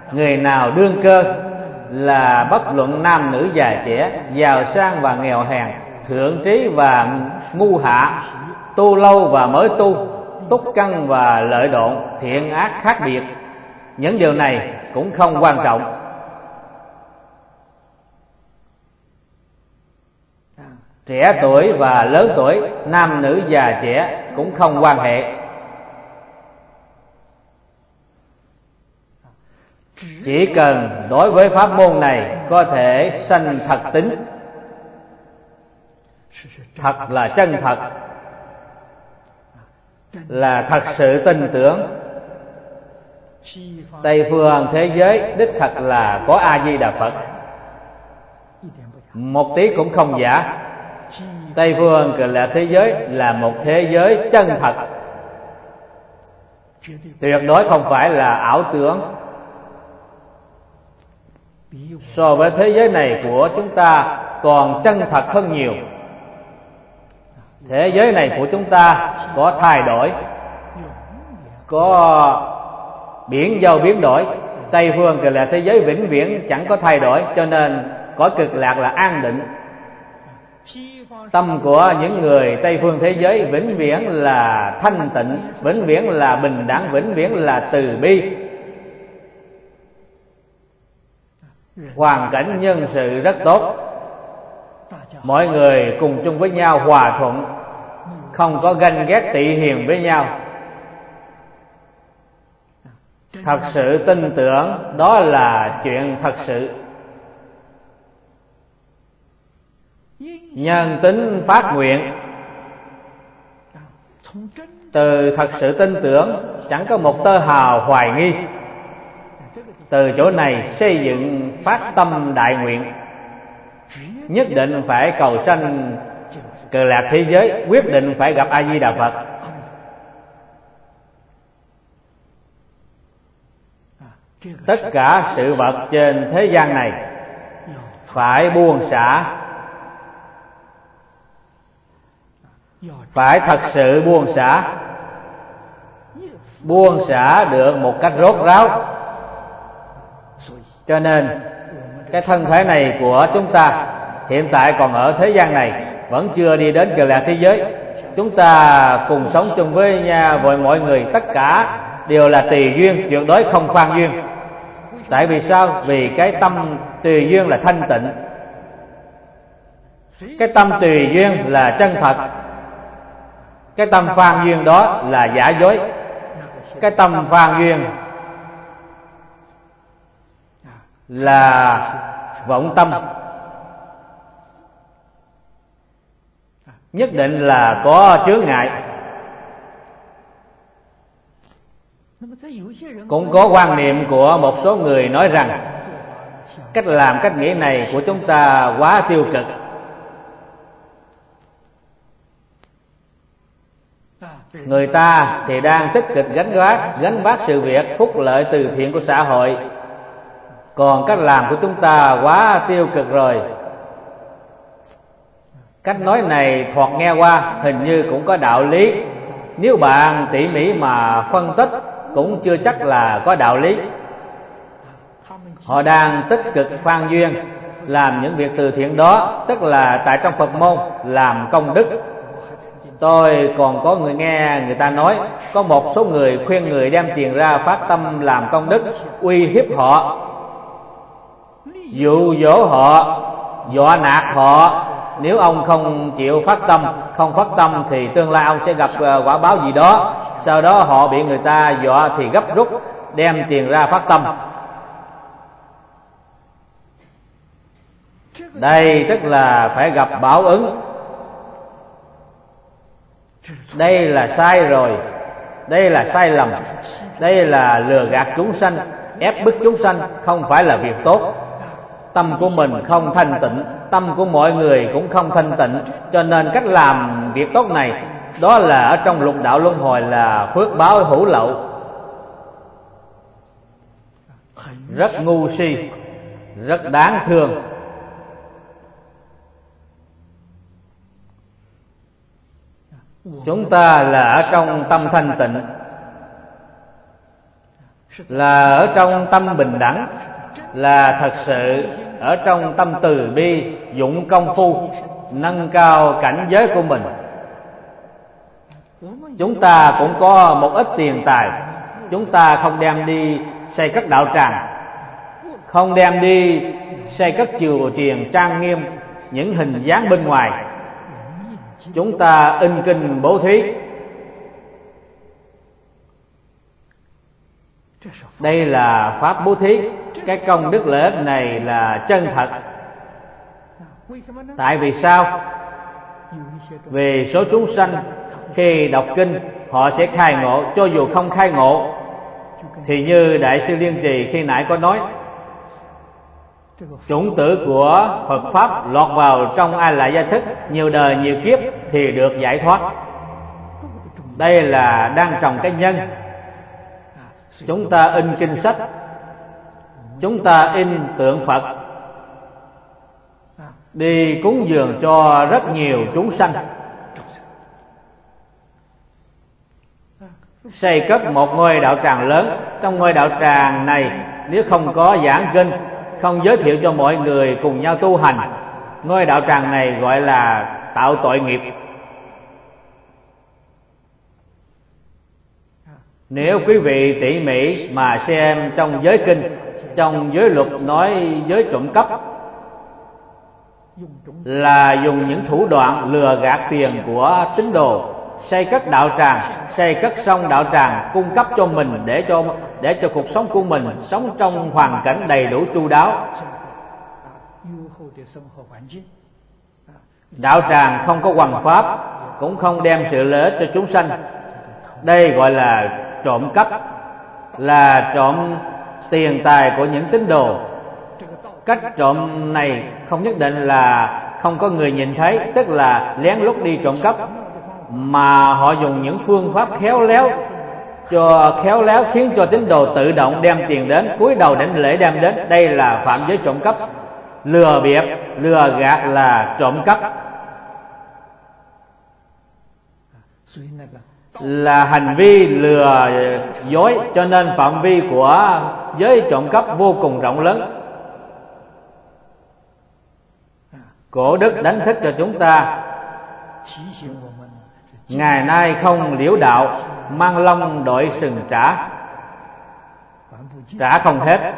Người nào đương cơ là bất luận nam nữ già trẻ, giàu sang và nghèo hèn, thượng trí và ngu hạ, tu lâu và mới tu, túc căn và lợi độn, thiện ác khác biệt, những điều này cũng không quan trọng. Trẻ tuổi và lớn tuổi, nam nữ già trẻ cũng không quan hệ. Chỉ cần đối với pháp môn này có thể sanh thật tính, thật là chân thật, là thật sự tin tưởng. Tây phương thế giới đích thật là có A Di Đà Phật, một tí cũng không giả. Tây phương Cực Lạc thế giới là một thế giới chân thật, tuyệt đối không phải là ảo tưởng. So với thế giới này của chúng ta còn chân thật hơn nhiều. Thế giới này của chúng ta có thay đổi, có biển dâu biến đổi. Tây phương Cực Lạc thế giới vĩnh viễn chẳng có thay đổi, cho nên cõi Cực Lạc là an định. Tâm của những người Tây phương thế giới vĩnh viễn là thanh tịnh, vĩnh viễn là bình đẳng, vĩnh viễn là từ bi. Hoàn cảnh nhân sự rất tốt, mọi người cùng chung với nhau hòa thuận, không có ganh ghét tị hiềm với nhau. Thật sự tin tưởng đó là chuyện thật sự. Nhân tính phát nguyện, từ thật sự tin tưởng chẳng có một tơ hào hoài nghi. Từ chỗ này xây dựng phát tâm đại nguyện, nhất định phải cầu sanh Cực Lạc thế giới, quyết định phải gặp A Di Đà Phật. Tất cả sự vật trên thế gian này phải buông xả, phải thật sự buông xả. Buông xả được một cách rốt ráo. Cho nên cái thân thể này của chúng ta hiện tại còn ở thế gian này, vẫn chưa đi đến Cực Lạc thế giới. Chúng ta cùng sống chung với nhau với mọi người, tất cả đều là tùy duyên, tuyệt đối không phan duyên. Tại vì sao? Vì cái tâm tùy duyên là thanh tịnh, cái tâm tùy duyên là chân thật, cái tâm phan duyên đó là giả dối. Cái tâm phan duyên là vọng tâm, nhất định là có chướng ngại. Cũng có quan niệm của một số người nói rằng cách làm cách nghĩ này của chúng ta quá tiêu cực. Người ta thì đang tích cực gánh vác gánh vác sự việc phúc lợi từ thiện của xã hội, còn cách làm của chúng ta quá tiêu cực rồi. Cách nói này thoạt nghe qua hình như cũng có đạo lý, nếu bạn tỉ mỉ mà phân tích cũng chưa chắc là có đạo lý. Họ đang tích cực phan duyên làm những việc từ thiện đó, tức là tại trong Phật môn làm công đức. Tôi còn có người nghe người ta nói, có một số người khuyên người đem tiền ra phát tâm làm công đức, uy hiếp họ, dụ dỗ họ, dọa nạt họ. Nếu ông không chịu phát tâm, không phát tâm thì tương lai ông sẽ gặp quả báo gì đó. Sau đó họ bị người ta dọa thì gấp rút đem tiền ra phát tâm. Đây tức là phải gặp báo ứng. Đây là sai rồi, đây là sai lầm, đây là lừa gạt chúng sanh, ép bức chúng sanh, không phải là việc tốt. Tâm của mình không thanh tịnh, tâm của mọi người cũng không thanh tịnh, cho nên cách làm việc tốt này, đó là ở trong lục đạo luân hồi là phước báo hữu lậu. Rất ngu si, rất đáng thương. Chúng ta là ở trong tâm thanh tịnh, là ở trong tâm bình đẳng, là thật sự ở trong tâm từ bi, dụng công phu nâng cao cảnh giới của mình. Chúng ta cũng có một ít tiền tài, chúng ta không đem đi xây cất đạo tràng, không đem đi xây cất chùa chiền trang nghiêm những hình dáng bên ngoài. Chúng ta in kinh bố thí. Đây là pháp bố thí. Cái công đức lợi ích này là chân thật. Tại vì sao? Vì số chúng sanh khi đọc kinh họ sẽ khai ngộ, cho dù không khai ngộ thì như Đại sư Liên Trì khi nãy có nói, chủng tử của Phật Pháp lọt vào trong A Lại Gia Thức nhiều đời nhiều kiếp thì được giải thoát. Đây là đang trồng cái nhân. Chúng ta in kinh sách, chúng ta in tượng Phật đi cúng dường cho rất nhiều chúng sanh, xây cất một ngôi đạo tràng lớn. Trong ngôi đạo tràng này nếu không có giảng kinh, không giới thiệu cho mọi người cùng nhau tu hành, ngôi đạo tràng này gọi là tạo tội nghiệp. Nếu quý vị tỉ mỉ mà xem trong giới kinh, trong giới luật nói giới trộm cắp là dùng những thủ đoạn lừa gạt tiền của tín đồ, xây cất đạo tràng, xây cất xong đạo tràng cung cấp cho mình để cho để cho cuộc sống của mình sống trong hoàn cảnh đầy đủ chu đáo. Đạo tràng không có hoằng pháp, cũng không đem sự lợi ích cho chúng sanh. Đây gọi là trộm cắp, là trộm tiền tài của những tín đồ. Cách trộm này không nhất định là không có người nhìn thấy, tức là lén lút đi trộm cắp, mà họ dùng những phương pháp khéo léo, cho khéo léo khiến cho tín đồ tự động đem tiền đến, cúi đầu đảnh lễ đem đến. Đây là phạm giới trộm cắp. Lừa bịp, lừa gạt là trộm cắp, là hành vi lừa dối, cho nên phạm vi của giới trộm cắp vô cùng rộng lớn. Cổ đức đánh thức cho chúng ta ngày nay không liễu đạo, mang lông đội sừng trả, trả không hết.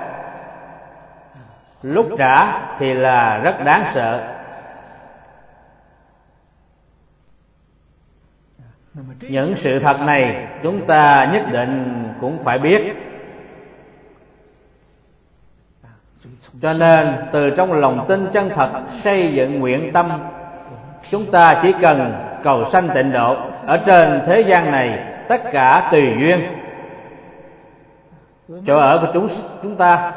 Lúc trả thì là rất đáng sợ. Những sự thật này chúng ta nhất định cũng phải biết. Cho nên từ trong lòng tin chân thật xây dựng nguyện tâm, chúng ta chỉ cần cầu sanh tịnh độ. Ở trên thế gian này tất cả tùy duyên. Chỗ ở của chúng chúng ta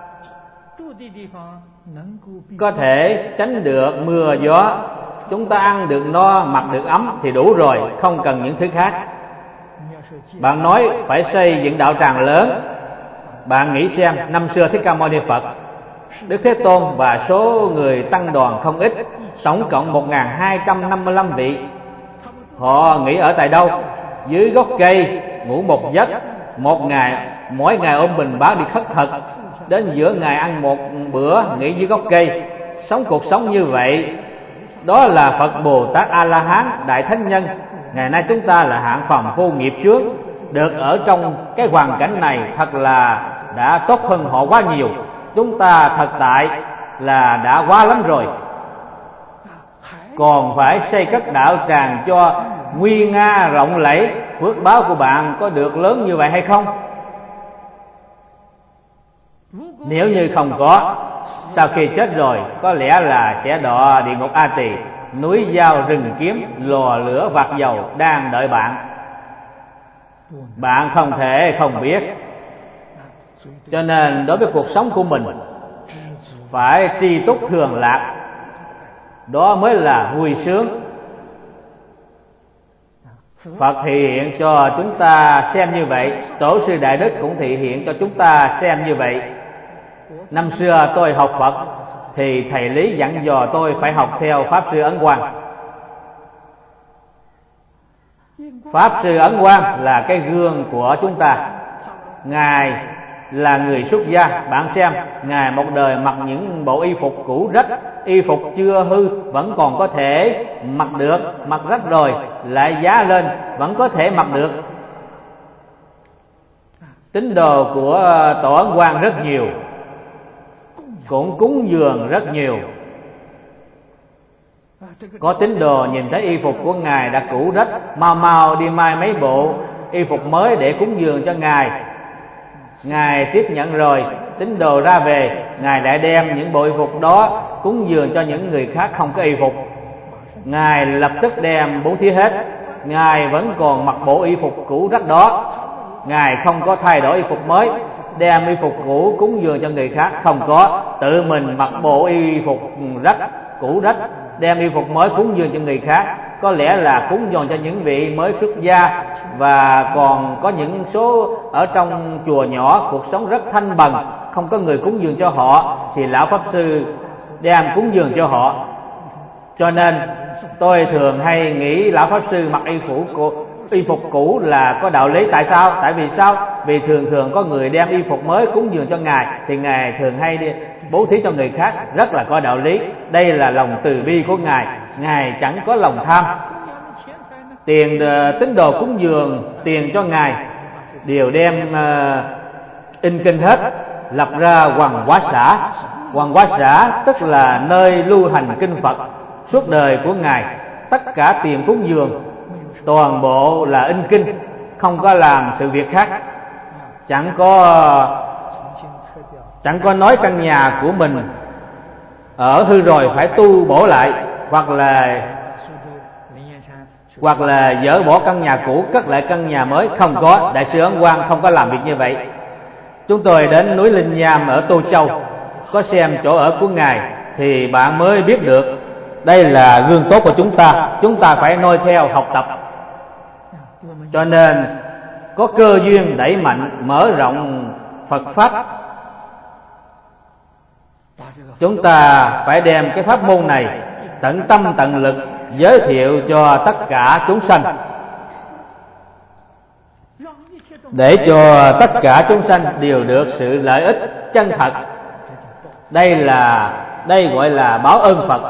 có thể tránh được mưa gió, chúng ta ăn được no, mặc được ấm thì đủ rồi, không cần những thứ khác. Bạn nói phải xây dựng đạo tràng lớn, bạn nghĩ xem, năm xưa Thích Ca Mâu Ni Phật, Đức Thế Tôn và số người tăng đoàn không ít, tổng cộng một nghìn hai trăm năm mươi lăm vị. Họ nghỉ ở tại đâu? Dưới gốc cây, ngủ một giấc, một ngày, mỗi ngày ôm bình báo đi khất thực, đến giữa ngày ăn một bữa, nghỉ dưới gốc cây, sống cuộc sống như vậy. Đó là Phật Bồ Tát A La Hán, Đại Thánh Nhân. Ngày nay chúng ta là hạng phàm vô nghiệp chướng, được ở trong cái hoàn cảnh này thật là đã tốt hơn họ quá nhiều. Chúng ta thật tại là đã quá lắm rồi, còn phải xây cất đạo tràng cho nguy nga rộng lẫy. Phước báo của bạn có được lớn như vậy hay không? Nếu như không có, sau khi chết rồi có lẽ là sẽ đọa địa ngục A Tỳ, núi dao rừng kiếm, lò lửa vạc dầu đang đợi bạn. Bạn không thể không biết. Cho nên đối với cuộc sống của mình phải tri túc thường lạc, đó mới là vui sướng. Phật thị hiện cho chúng ta xem như vậy, Tổ sư Đại Đức cũng thị hiện cho chúng ta xem như vậy. Năm xưa tôi học Phật thì thầy Lý dặn dò tôi phải học theo Pháp Sư Ấn Quang. Pháp Sư Ấn Quang là cái gương của chúng ta. Ngài là người xuất gia. Bạn xem, Ngài một đời mặc những bộ y phục cũ rách, y phục chưa hư vẫn còn có thể mặc được, mặc rách rồi lại giá lên vẫn có thể mặc được. Tín đồ của Tổ Ấn Quang rất nhiều, cũng cúng dường rất nhiều. Có tín đồ nhìn thấy y phục của Ngài đã cũ rách, mau mau đi may mấy bộ y phục mới để cúng dường cho Ngài. Ngài tiếp nhận rồi, tín đồ ra về, Ngài lại đem những bộ y phục đó cúng dường cho những người khác không có y phục. Ngài lập tức đem bố thí hết. Ngài vẫn còn mặc bộ y phục cũ rách đó. Ngài không có thay đổi y phục mới, đem y phục cũ cúng dường cho người khác, không có. Tự mình mặc bộ y phục rách, cũ rách, đem y phục mới cúng dường cho người khác. Có lẽ là cúng dường cho những vị mới xuất gia, và còn có những số ở trong chùa nhỏ cuộc sống rất thanh bần, không có người cúng dường cho họ, thì lão pháp sư đem cúng dường cho họ. Cho nên tôi thường hay nghĩ lão pháp sư mặc y phục y phục cũ là có đạo lý. Tại sao? Tại vì sao? Vì thường thường có người đem y phục mới cúng dường cho Ngài, thì Ngài thường hay đi bố thí cho người khác, rất là có đạo lý. Đây là lòng từ bi của Ngài. Ngài chẳng có lòng tham. Tiền tín đồ cúng dường tiền cho Ngài đều đem uh, in kinh hết, lập ra Hoàng Hóa Xã. Hoàng Hóa Xã tức là nơi lưu hành kinh Phật suốt đời của Ngài. Tất cả tiền cúng dường toàn bộ là in kinh, không có làm sự việc khác. Chẳng có chẳng có nói căn nhà của mình ở hư rồi phải tu bổ lại, hoặc là hoặc là dỡ bỏ căn nhà cũ cất lại căn nhà mới. Không có. Đại sư Ấn Quang không có làm việc như vậy. Chúng tôi đến núi Linh Nham ở Tô Châu, có xem chỗ ở của Ngài, thì bạn mới biết được đây là gương tốt của chúng ta. Chúng ta phải noi theo học tập. Cho nên có cơ duyên đẩy mạnh mở rộng Phật Pháp, chúng ta phải đem cái pháp môn này tận tâm tận lực giới thiệu cho tất cả chúng sanh, để cho tất cả chúng sanh đều được sự lợi ích chân thật. Đây là đây gọi là báo ơn Phật.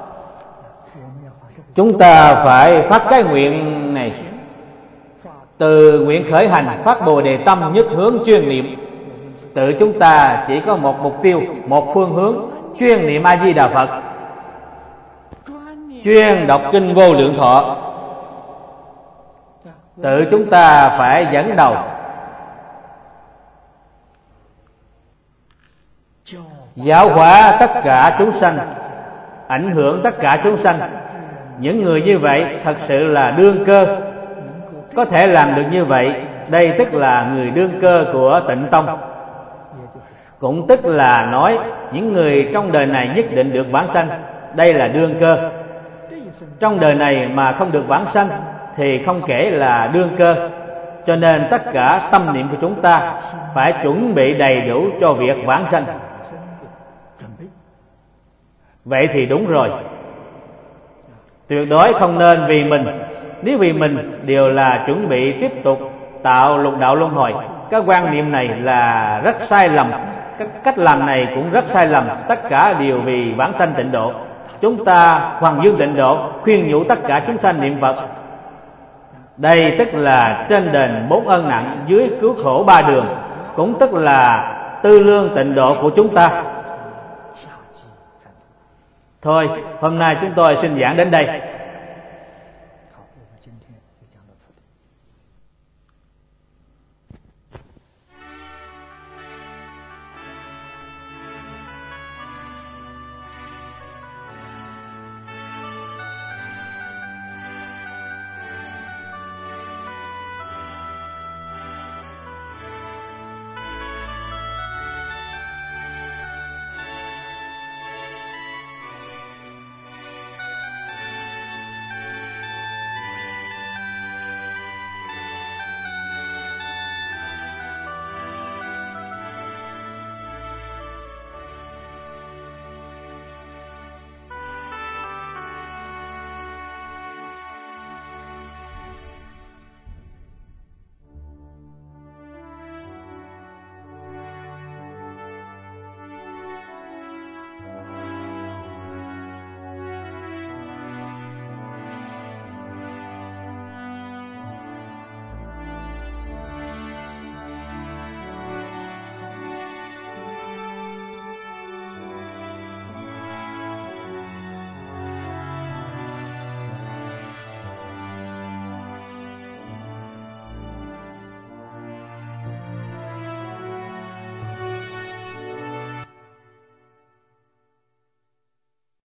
Chúng ta phải phát cái nguyện này, từ nguyện khởi hành, phát Bồ Đề tâm, nhất hướng chuyên niệm. Tự chúng ta chỉ có một mục tiêu, một phương hướng, chuyên niệm A Di Đà Phật, chuyên đọc kinh Vô Lượng Thọ. Tự chúng ta phải dẫn đầu, giáo hóa tất cả chúng sanh, ảnh hưởng tất cả chúng sanh. Những người như vậy thật sự là đương cơ, có thể làm được như vậy. Đây tức là người đương cơ của Tịnh Tông. Cũng tức là nói những người trong đời này nhất định được vãng sanh. Đây là đương cơ. Trong đời này mà không được vãng sanh thì không kể là đương cơ. Cho nên tất cả tâm niệm của chúng ta phải chuẩn bị đầy đủ cho việc vãng sanh. Vậy thì đúng rồi. Tuyệt đối không nên vì mình. Nếu vì mình đều là chuẩn bị tiếp tục tạo lục đạo luân hồi. Cái quan niệm này là rất sai lầm. Cái cách làm này cũng rất sai lầm. Tất cả đều vì vãng sanh tịnh độ. Chúng ta Hoàng Dương Tịnh Độ khuyên nhủ tất cả chúng sanh niệm Phật. Đây tức là trên đền bốn ân nặng, dưới cứu khổ ba đường. Cũng tức là tư lương tịnh độ của chúng ta. Thôi, hôm nay chúng tôi xin giảng đến đây.